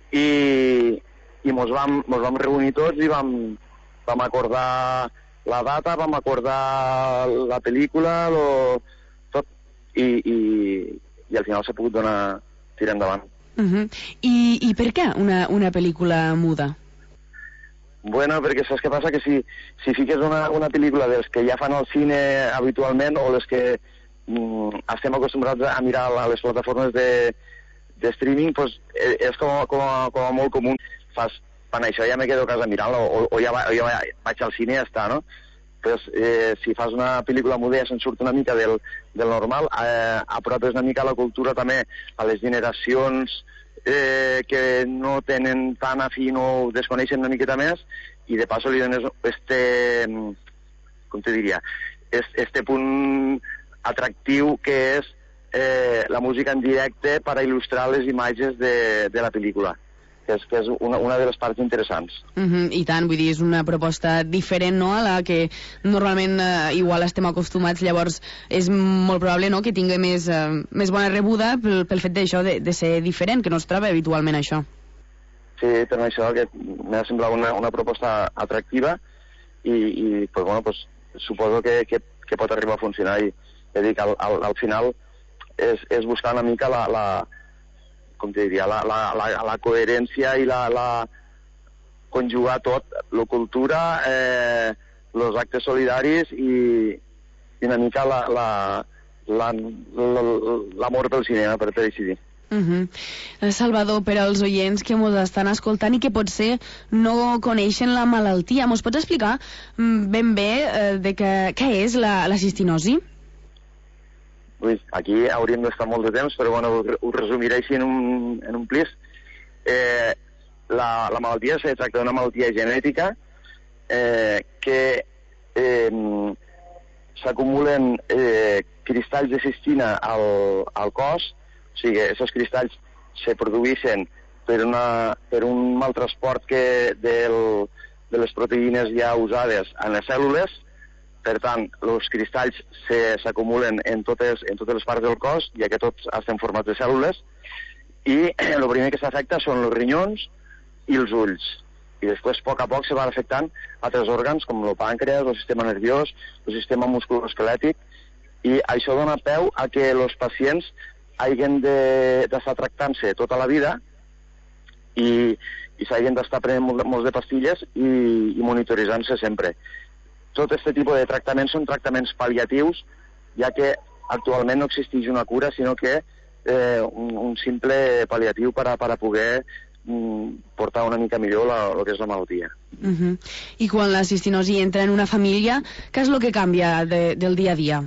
i i mos vam, mos vam reunir tots i vam, vam acordar la data, vam acordar la pel·lícula, lo, tot, i, i, i al final s'ha pogut donar tirar endavant. Uh -huh. I, I per què una, una pel·lícula muda? Bueno, perquè saps què passa? Que si, si fiques una, una pel·lícula dels que ja fan al cine habitualment o les que mm, estem acostumbrats a mirar a les plataformes de, de streaming, pues, és com, com, com a molt comú. Fas, per això ja me quedo a casa mirant-lo, o, o, ja va, o ja vaig al cine i ja està, no? Pues, eh, si fas una pel·lícula muda ja se'n surt una mica del, del normal, eh, apropes una mica la cultura també a les generacions eh, que no tenen tan afín o desconeixen una miqueta més, i de passo li dones este, com te diria, este punt atractiu que és eh, la música en directe per a il·lustrar les imatges de, de la pel·lícula, que és, que és una, una de les parts interessants. Uh -huh, I tant, vull dir, és una proposta diferent, no?, a la que normalment eh, igual estem acostumats, llavors és molt probable, no?, que tingui més, eh, més bona rebuda pel, pel fet d'això, de, de ser diferent, que no es troba habitualment això. Sí, per això que m'ha semblat una, una proposta atractiva i, i pues, bueno, pues, suposo que, que, que pot arribar a funcionar, i ja dic, al, al, al final és, és buscar una mica la, la com te diria, la, la, la, la coherència i la, la conjugar tot, la cultura, eh, els actes solidaris i, i una mica la, la, la, la, l'amor pel cinema, per decidir. Uh -huh. Salvador, per als oients que mos estan escoltant i que potser no coneixen la malaltia, mos pots explicar ben bé eh, de que, què és la, la cistinosi? Ui, aquí hauríem d'estar molt de temps, però bueno, ho resumiré així en un, en un plis. Eh, la, la malaltia se tracta d'una malaltia genètica eh, que eh, s'acumulen eh, cristalls de cistina al, al cos, o sigui, aquests cristalls se produeixen per, una, per un mal transport que del, de les proteïnes ja usades en les cèl·lules. Per tant, els cristalls s'acumulen en, totes, en totes les parts del cos, ja que tots estem formats de cèl·lules, i el primer que s'afecta són els rinyons i els ulls. I després, a poc a poc, se van afectant altres òrgans, com el pàncreas, el sistema nerviós, el sistema musculoesquelètic, i això dona peu a que els pacients hagin d'estar tractant-se tota la vida i, i s'hagin d'estar prenent molt, molts de pastilles i, i monitoritzant-se sempre. Tot aquest tipus de tractaments són tractaments pal·liatius, ja que actualment no existeix una cura, sinó que eh, un, un simple pal·liatiu per a, per a poder mm, portar una mica millor el que és la malaltia. Uh -huh. I quan la cistinosi entra en una família, què és el que canvia de, del dia a dia?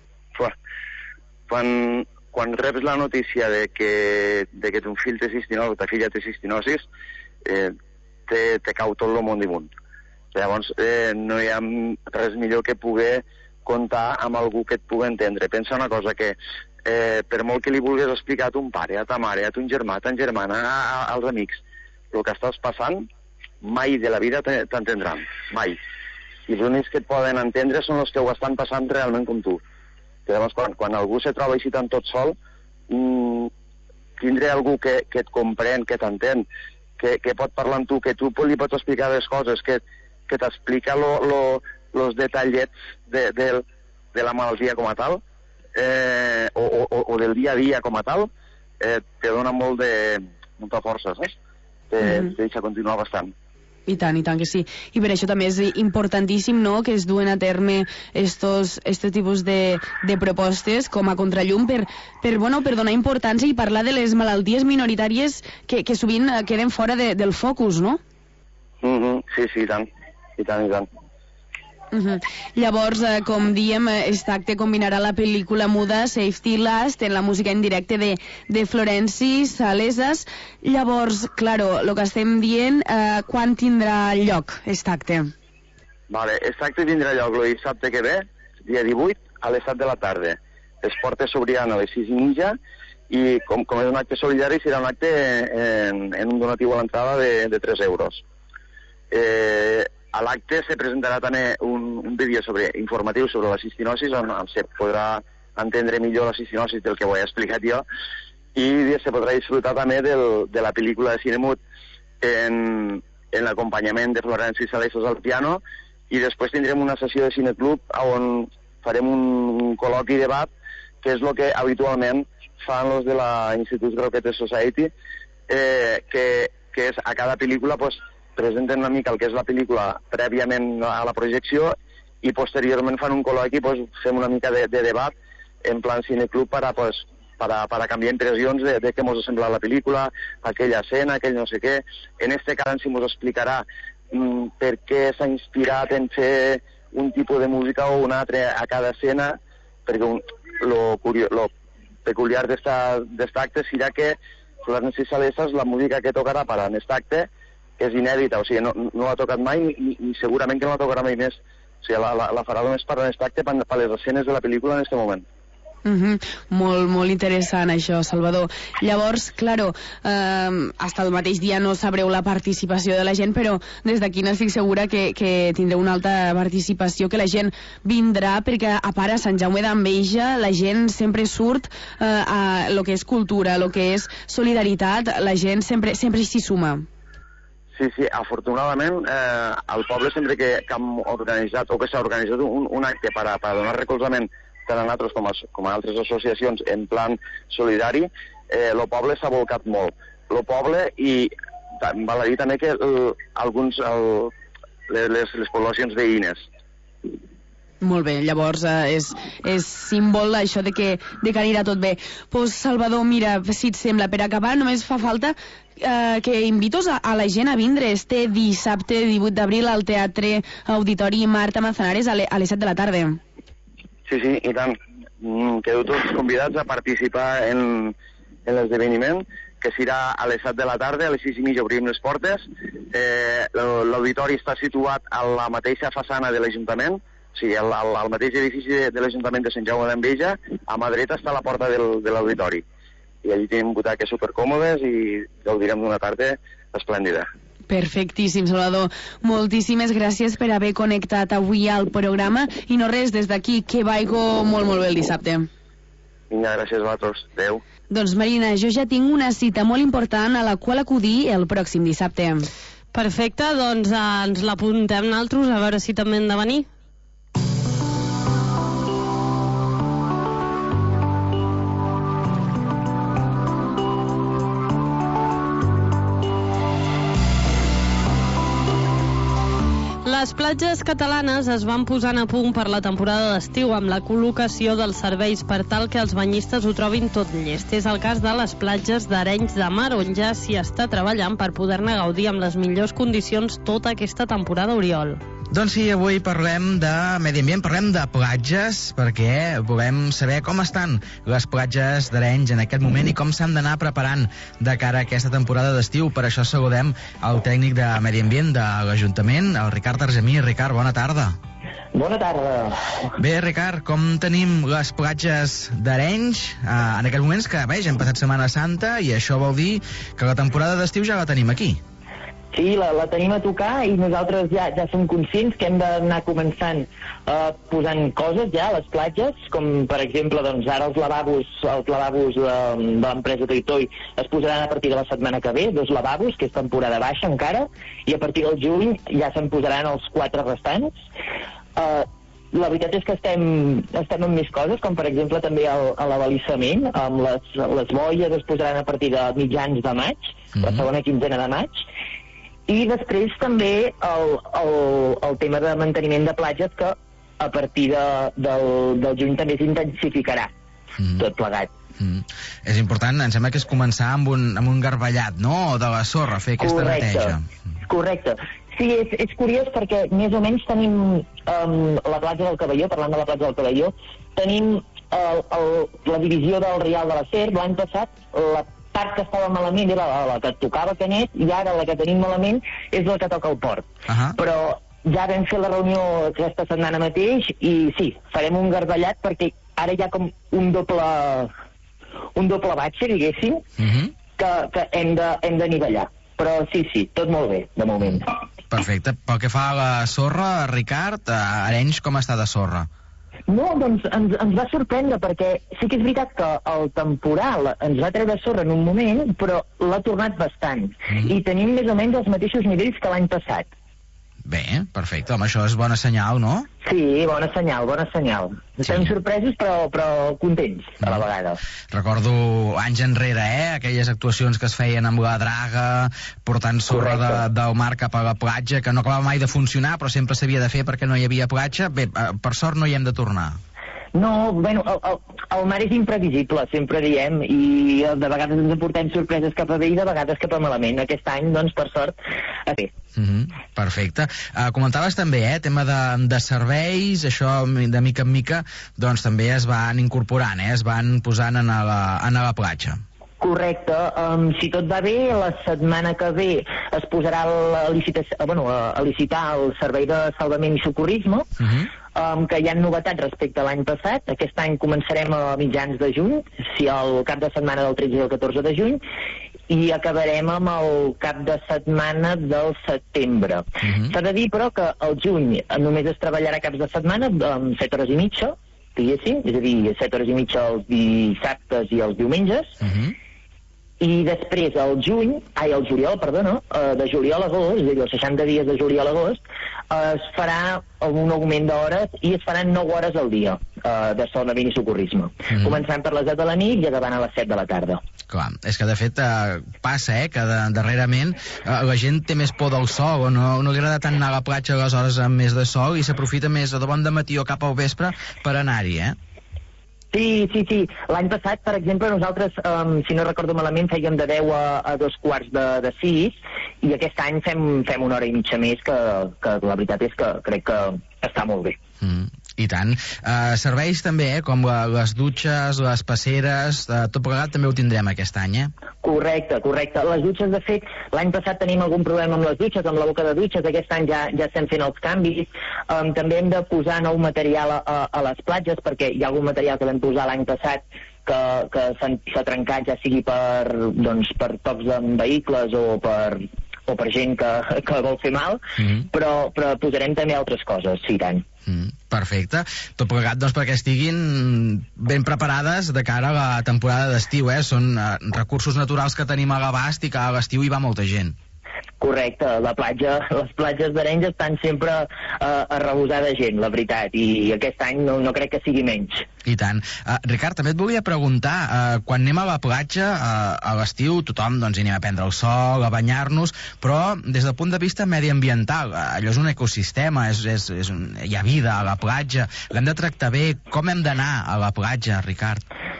Quan, quan reps la notícia de que, de que ton fill té cistinosi o ta filla té cistinosi, eh, te, te cau tot el món damunt. Llavors, eh, no hi ha res millor que poder comptar amb algú que et pugui entendre. Pensa una cosa, que eh, per molt que li vulguis explicar a ton pare, a ta mare, a ton germà, a ta germana, a, a, als amics, el que estàs passant, mai de la vida t'entendran, mai. I els únics que et poden entendre són els que ho estan passant realment com tu. Llavors, quan, quan algú se troba així tan tot sol, mmm, tindre algú que, que et comprèn, que t'entén, que, que pot parlar amb tu, que tu li pots explicar les coses, que que t'explica els detallets de, de, de la malaltia com a tal, eh, o, o, o del dia a dia com a tal, eh, te dona molt de, molta força, saps? Te, mm -hmm. te deixa continuar bastant. I tant, i tant que sí. I per això també és importantíssim, no?, que es duen a terme estos, este tipus de, de propostes com a contrallum per, per, bueno, per donar importància i parlar de les malalties minoritàries que, que sovint queden fora de, del focus, no? Mm -hmm. Sí, sí, i tant. I tant, i tant. Uh -huh. Llavors, eh, com diem, aquest acte combinarà la pel·lícula muda Safety Last en la música en directe de, de Florenci Salesas. Llavors, claro, el que estem dient, eh, quan tindrà lloc aquest acte? Vale, aquest acte tindrà lloc el dissabte que ve, dia divuit, a les set de la tarda. Les portes s'obriran a les sis i mitja i com, com és un acte solidari serà un acte en, en un donatiu a l'entrada de, de tres euros. Eh... A l'acte se presentarà també un, un vídeo sobre, informatiu sobre la cistinosi, on, on se podrà entendre millor la cistinosi del que ho he explicat jo, i se podrà disfrutar també del, de la pel·lícula de cine mut en, en l'acompanyament de Florenci Salesas al piano, i després tindrem una sessió de cineclub on farem un, un col·loqui i debat, que és el que habitualment fan els de l'Institut Croquettes Society, eh, que, que és a cada pel·lícula pues, presenten una mica el que és la pel·lícula prèviament a la projecció i posteriorment fan un col·loqui, doncs, fem una mica de, de debat en plan cineclub para, pues, para, para cambiar impressions de, de què ens ha semblat la pel·lícula, aquella escena, aquell no sé què. En este cas si ens explicarà mm, per què s'ha inspirat en fer un tipus de música o un altre a cada escena, perquè un, lo, curio, lo peculiar d'aquest acte serà que les Nessis Salesas, la música que tocarà per a aquest acte és inèdita, o sigui, no, no l'ha tocat mai i, i segurament que no la tocarà mai més. O sigui, la, la, la farà només per a aquest acte, per, per les escenes de la pel·lícula en aquest moment. Uh -huh. Molt, molt interessant això, Salvador. Llavors, claro, eh, hasta el mateix dia no sabreu la participació de la gent, però des d'aquí n'estic segura que, que tindreu una alta participació, que la gent vindrà, perquè a part a Sant Jaume d'Enveja la gent sempre surt eh, a lo que és cultura, lo que és solidaritat, la gent sempre, sempre s'hi suma. Sí, sí, afortunadament eh, al poble sempre que, que hem organitzat o que s'ha organitzat un, un acte per a, per a donar recolzament tant a nosaltres com a, com a altres associacions en plan solidari, eh, el poble s'ha volcat molt. El poble i val a dir també que el, alguns el, les, les poblacions veïnes. Molt bé, llavors eh, és, és símbol això de que, de que anirà tot bé. Pues Salvador, mira, si et sembla, per acabar només fa falta eh, que invitos a, a la gent a vindre este dissabte divuit d'abril al Teatre Auditori Marta Manzanares a, le, a les set de la tarda. Sí, sí, i tant. Quedeu tots convidats a participar en, en l'esdeveniment, que serà a les set de la tarda, a les sis i mitja obrim les portes. Eh, L'auditori està situat a la mateixa façana de l'Ajuntament, o sigui, al, al, al mateix edifici de, de l'Ajuntament de Sant Jaume d'Enveja. A mà dreta està la porta del, de l'auditori. I allí tenim butaques supercòmodes i gaudirem d'una tarda esplèndida. Perfectíssim, Salvador. Moltíssimes gràcies per haver connectat avui al programa i no res, des d'aquí, que vaigo molt, molt bé el dissabte. Vinga, gràcies a vosaltres. Adéu. Doncs Marina, jo ja tinc una cita molt important a la qual acudir el pròxim dissabte. Perfecte, doncs eh, ens l'apuntem naltros, a veure si també hem de venir. Les platges catalanes es van posant a punt per la temporada d'estiu amb la col·locació dels serveis per tal que els banyistes ho trobin tot llest. És el cas de les platges d'Arenys de Mar, on ja s'hi està treballant per poder-ne gaudir amb les millors condicions tota aquesta temporada, Oriol. Doncs sí, avui parlem de medi ambient, parlem de platges, perquè volem saber com estan les platges d'Arenys en aquest moment i com s'han d'anar preparant de cara a aquesta temporada d'estiu. Per això saludem el tècnic de medi ambient de l'Ajuntament, el Ricard Argemí. Ricard, bona tarda. Bona tarda. Bé, Ricard, com tenim les platges d'Arenys eh, en aquests moments que, veig, hem passat Setmana Santa i això vol dir que la temporada d'estiu ja la tenim aquí? Sí, la, la tenim a tocar i nosaltres ja, ja som conscients que hem d'anar començant uh, posant coses ja a les platges, com per exemple doncs, ara els lavabos, els lavabos de, de l'empresa Toitoi es posaran a partir de la setmana que ve, dos lavabos, que és temporada baixa encara, i a partir del juny ja se'n posaran els quatre restants. Uh, la veritat és que estem, estem amb més coses, com per exemple també el, l'abalissament, amb les, les boies es posaran a partir de mitjans de maig, mm-hmm. la segona quinzena de maig, i després també el, el, el tema de manteniment de platges, que a partir de, del, del juny també s'intensificarà, mm. tot plegat. Mm. És important, em sembla que és començar amb un, amb un garballat, no?, de la sorra, fer aquesta Correcte. neteja. Correcte. Sí, és, és curiós perquè més o menys tenim um, la platja del Cavalló, parlant de la platja del Cavalló, tenim el, el, la divisió del Rial de la Ser. L'any passat la part que estava malament era la, la que tocava Canet i ara la que tenim malament és la que toca el port. Uh-huh. Però ja vam fer la reunió aquesta setmana mateix i sí, farem un garballat perquè ara hi ha com un doble un doble batxe, diguéssim, uh-huh. que, que hem de, hem de nivellar. Però sí, sí, tot molt bé, de moment. Perfecte. Pel que fa a la sorra, Ricard, a Arenys com està de sorra? No, doncs ens, ens va sorprendre perquè sí que és veritat que el temporal ens va treure sorra en un moment, però l'ha tornat bastant. Mm. I tenim més o menys els mateixos nivells que l'any passat. Bé, perfecte. Home, això és bona senyal, no? Sí, bona senyal, bona senyal. Estem sí. sorpresos però, però contents a la vegada. Recordo anys enrere, eh? Aquelles actuacions que es feien amb la draga, portant sorra de, del mar cap a la platja, que no acabava mai de funcionar, però sempre s'havia de fer perquè no hi havia platja. Bé, per sort no hi hem de tornar. No, bueno, el, el, el mar és imprevisible, sempre diem, i de vegades ens aportem sorpreses cap a bé i de vegades cap a malament. Aquest any, doncs, per sort, a bé. Mm -hmm, perfecte. Uh, comentaves també, eh, tema de, de serveis, això de mica en mica, doncs també es van incorporant, eh, es van posant en la, en la platja. Correcte. Um, si tot va bé, la setmana que ve es posarà a, licitació, bueno, a licitar el servei de salvament i socorrisme, uh-huh. um, que hi ha novetats respecte a l'any passat. Aquest any començarem a mitjans de juny, si el cap de setmana del tretze i el catorze de juny, i acabarem amb el cap de setmana del setembre. Uh-huh. S'ha de dir, però, que al juny només es treballarà caps de setmana amb set hores i mitja, diguéssim, és a dir, set hores i mitja els dissabtes i els diumenges, uh-huh. I després, el juny, ai, el juliol, perdona, eh, de juliol a agost, és a dir, els seixanta dies de juliol a agost, eh, es farà un augment d'hores i es faran nou hores al dia eh, de salvament i socorrisme. Mm. Començant per les deu de la nit i acabant a les set de la tarda. Clar, és que de fet eh, passa, eh, que de, darrerament eh, la gent té més por del sol, o no, no li agrada tant anar a la platja a les hores amb més de sol i s'aprofita més de bon de matí o cap al vespre per anar-hi, eh? Sí, sí, sí. L'any passat, per exemple, nosaltres, um, si no recordo malament, fèiem de deu a, a dos quarts de, de sis, i aquest any fem, fem una hora i mitja més, que, que la veritat és que crec que està molt bé. Mm, I tant. Uh, serveis també, eh, com la, les dutxes, les passeres, uh, tot plegat també ho tindrem aquest any, eh? Correcte, correcte. Les dutxes, de fet, l'any passat tenim algun problema amb les dutxes, amb la boca de dutxes, aquest any ja, ja estem fent els canvis. Um, també hem de posar nou material a, a, a les platges, perquè hi ha algun material que vam posar l'any passat que, que s'ha trencat, ja sigui per, doncs, per tocs en vehicles o per, o per gent que, que vol fer mal, mm-hmm. però, però posarem també altres coses, sí, tant. Mm, perfecte. Tot plegat, doncs, perquè estiguin ben preparades de cara a la temporada d'estiu, eh? Són uh, recursos naturals que tenim a l'abast i que a l'estiu hi va molta gent. Correcte, la platja, les platges d'Arenys estan sempre uh, a rebosar de gent, la veritat, i aquest any no, no crec que sigui menys. I tant. Uh, Ricard, també et volia preguntar, uh, quan anem a la platja, uh, a l'estiu, tothom doncs, hi anem a prendre el sol, a banyar-nos, però des del punt de vista mediambiental, uh, allò és un ecosistema, és, és, és un, hi ha vida a la platja, l'hem de tractar bé. Com hem d'anar a la platja, Ricard?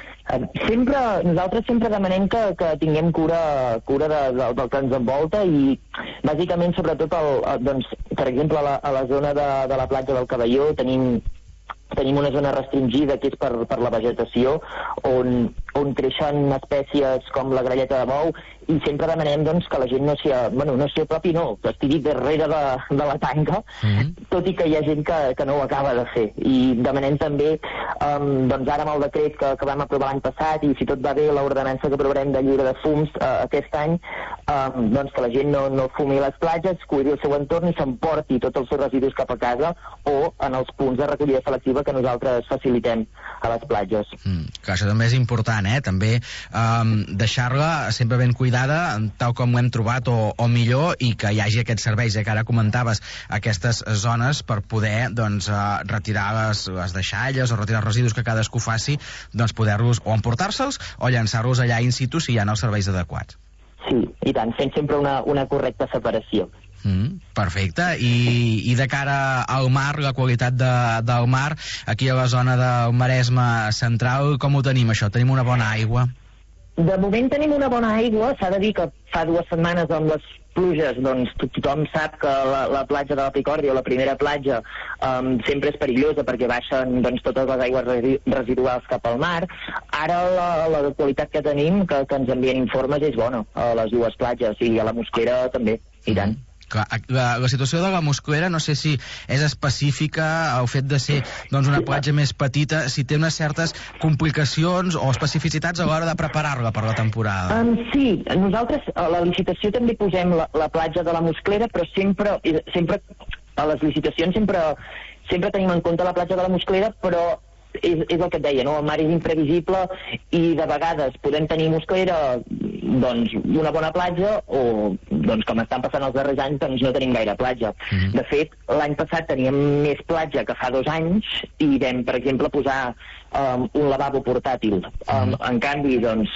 Sempre, nosaltres sempre demanem que, que tinguem cura, cura de, de, del que ens envolta i bàsicament sobretot el, doncs, per exemple a la, a la zona de, de la platja del Cavalló tenim, tenim una zona restringida que és per, per la vegetació on, on creixen espècies com la gralleta de bou i sempre demanem doncs, que la gent no s'hi bueno, no s'hi apropi, no, que estigui darrere de, de la tanca, mm-hmm. tot i que hi ha gent que, que no ho acaba de fer. I demanem també, um, doncs ara amb el decret que, que vam aprovar l'any passat i si tot va bé l'ordenança que aprovarem de lliure de fums uh, aquest any, um, doncs que la gent no, no fumi les platges, cuidi el seu entorn i s'emporti tots els seus residus cap a casa o en els punts de recollida selectiva que nosaltres facilitem a les platges. Mm, clar, això també és important, eh? També um, deixar-la sempre ben cuidada, tal com ho hem trobat o, o millor, i que hi hagi aquests serveis, eh, que ara comentaves, aquestes zones per poder doncs, uh, retirar les, les deixalles o retirar els residus que cadascú faci, doncs poder-los o emportar-se'ls o llançar-los allà in situ si hi ha els serveis adequats. Sí, i tant, fent sempre una, una correcta separació. Mm, perfecte. I, I de cara al mar, la qualitat de, del mar, aquí a la zona del Maresme central, com ho tenim això? Tenim una bona aigua? De moment tenim una bona aigua, s'ha de dir que fa dues setmanes amb les pluges, doncs tothom sap que la, la platja de la Picòrdia o la primera platja um, sempre és perillosa perquè baixen doncs, totes les aigües residuals cap al mar. Ara la, la qualitat que tenim, que, que ens envien informes, és bona a les dues platges i a la Mosquera també, i tant. Clar, la, la situació de la Mosquera no sé si és específica al fet de ser doncs, una platja més petita, si té unes certes complicacions o especificitats a l'hora de preparar-la per la temporada. Um, sí, nosaltres a la licitació també posem la, la platja de la Mosquera, però sempre, sempre a les licitacions sempre, sempre tenim en compte la platja de la Mosquera, però és, és el que et deia, no? El mar és imprevisible i de vegades podem tenir Mosquera, doncs una bona platja, o doncs com estan passant els darrers anys, doncs no tenim gaire platja. Mm-hmm. De fet, l'any passat teníem més platja que fa dos anys i vam, per exemple, posar um, un lavabo portàtil. Um, en canvi, doncs,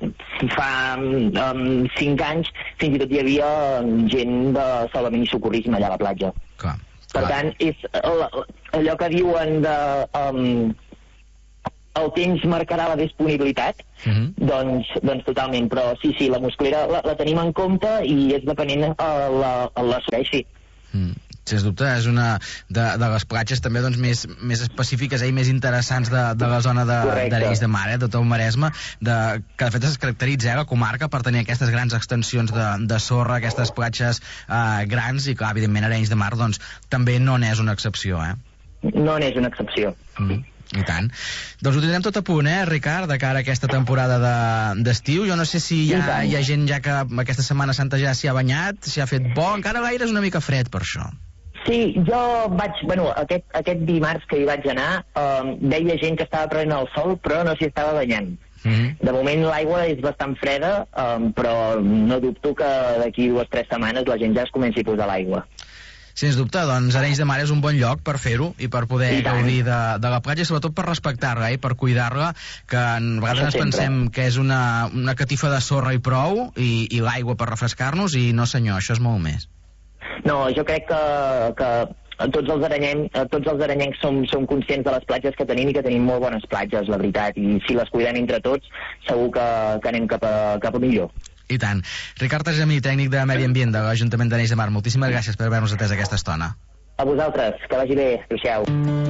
fa um, cinc anys fins i tot hi havia gent de salvament i socorrisme allà a la platja. Clar. Per tant, és allò que diuen de... Um, el temps marcarà la disponibilitat, Mhm. doncs, doncs totalment, però sí, sí, la musclera la, la tenim en compte i és depenent a la, a la soreixi. Mm. Sens dubte, és una de, de les platges també doncs, més, més específiques eh, i més interessants de, de la zona de- Correcte. d'Arenys de, de Mar, eh, de tot el Maresme, de, que de fet es caracteritza eh, la comarca per tenir aquestes grans extensions de, de sorra, aquestes platges eh, grans, i clar, evidentment Arenys de Mar doncs, també no n'és una excepció, eh? No n'és una excepció. Mm. I tant. Doncs ho tindrem tot a punt, eh, Ricard, de cara a aquesta temporada de- d'estiu. Jo no sé si hi I ha, tant. hi ha gent ja que aquesta Setmana Santa ja s'hi ha banyat, s'hi ha fet bo, encara l'aire és una mica fred per això. Sí, jo vaig, bueno, aquest, aquest dimarts que hi vaig anar, eh, veia gent que estava prenent el sol, però no s'hi estava banyant. Mm. De moment l'aigua és bastant freda, eh, però no dubto que d'aquí dues o tres setmanes la gent ja es comenci a posar a l'aigua. Sens dubte, doncs Arenys de Mar és un bon lloc per fer-ho i per poder I tant. gaudir de, de la platja i sobretot per respectar-la eh, i per cuidar-la, que a vegades Això ens sempre. pensem que és una, una catifa de sorra i prou, i, i l'aigua per refrescar-nos, i no senyor, això és molt més. No, jo crec que, que tots els arenyencs, tots els arenyencs som, som conscients de les platges que tenim i que tenim molt bones platges, la veritat, i si les cuidem entre tots segur que, que anem cap a, cap a millor. I tant. Ricard Tagemí, tècnic de Medi Ambient de l'Ajuntament d'Arenys de Mar, moltíssimes gràcies per haver-nos atès aquesta estona. A vosaltres, que vagi bé, adéu-siau.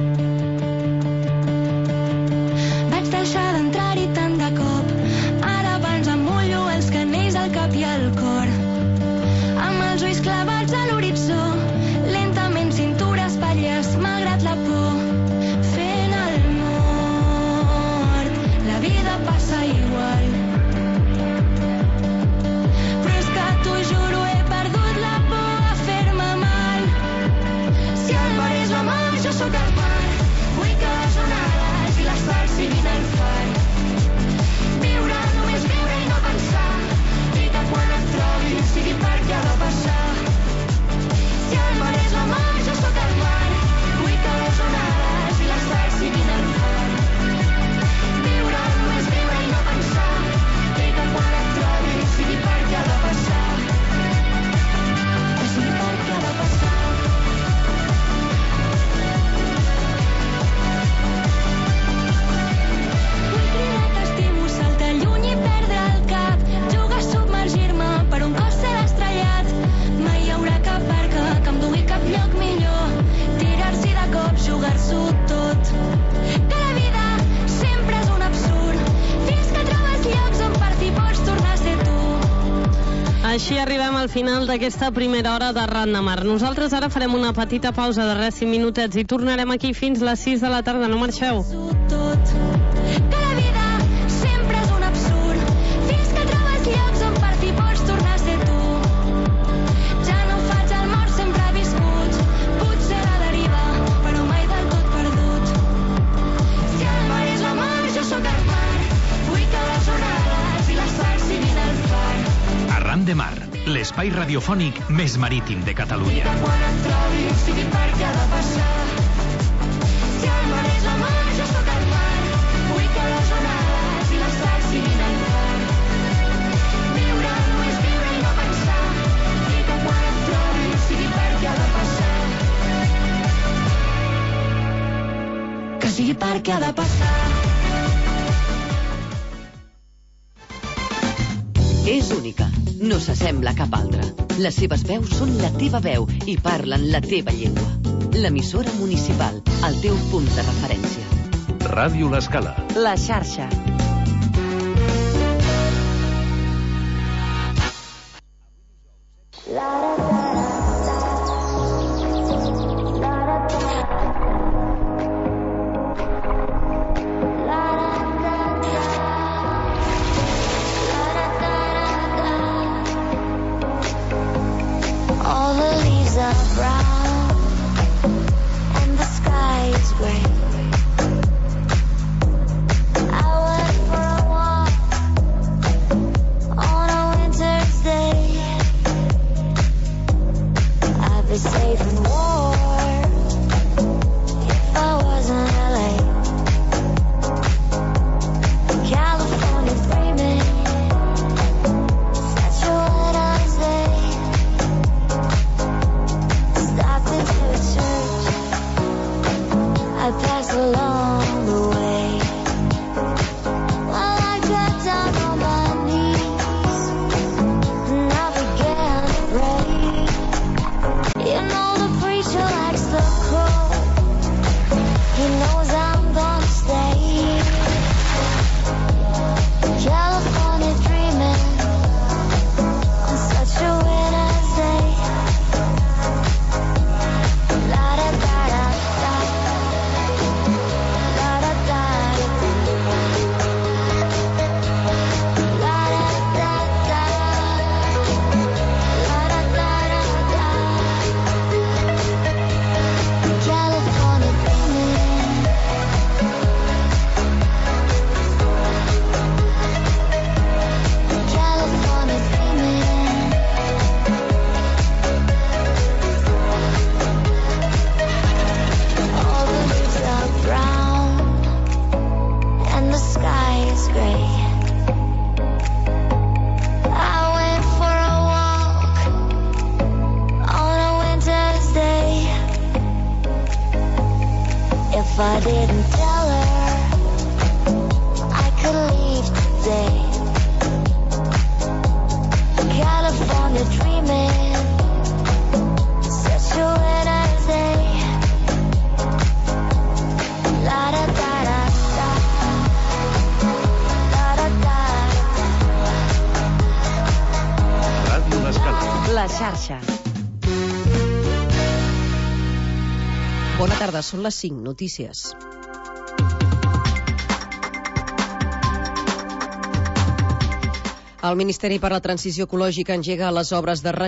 Vaig deixar d'entrar-hi tant de cop. Ara abans em mullo els canells al cap i al cor. Amb els ulls clavats a l'horitzó, lentament cintura, espatlles, malgrat la por. Fent el mort, la vida passa igual. Però és que t'ho juro, he perdut la por a fer-me mal. Si el mar és la mar, jo sóc el mar. Vull que les onades i les parts siguin el far. Viure, només viure i no pensar. I que quan et trobi sigui perquè ha de passar. Si el mar és la mar, jo sóc el mar. Vull que les onades i les parts siguin el far. Viure, només viure i no pensar. I que quan et trobi sigui perquè ha de passar. Que sigui perquè ha de passar. Vull cridar que estimo, saltar lluny i perdre el cap. Jugar a submergir-me per un cos ser estrellat. Mai hi haurà cap barca que em dugui cap lloc millor. Tirar-s'hi de cop, jugar-s'ho tot. Que la vida sempre és un absurd. Fins que trobes llocs on per fi pots tornar a ser tu. Així arribem al final d'aquesta primera hora de Ran de Mar. Nosaltres ara farem una petita pausa de res cinc minutets i tornarem aquí fins les sis de la tarda. No marxeu. Tot. Que la vida sempre és un absurd. Fins que trobes llocs on per fi pots tornar a ser tu. Ja no faig el mort sempre viscut. Potser a la deriva, però mai del tot perdut. Si el mar és la mar, jo sóc el mar. Vull que les onades i les parts siguin el far. Arran de Mar, l'espai radiofònic més marítim de Catalunya. Que quan et trobi sigui perquè ha de passar. Si el mar és la mar, jo sóc el mar. Vull que les onades i les parts siguin el far. Viure, només viure i no pensar. I que quan et trobi sigui perquè ha de passar. Que sigui perquè ha de passar. És única, no s'assembla a cap altra. Les seves veus són la teva veu i parlen la teva llengua. L'emissora municipal, el teu punt de referència. Ràdio L'Escala. La xarxa. All the leaves are brown and the sky is gray. I was and tell her I could leave today. California dreaming, such a Wednesday. La da da da da, la da da. Ràdio L'Escala. La xarxa. Bona tarda, són les cinc notícies. El Ministeri per la Transició Ecològica engega les obres de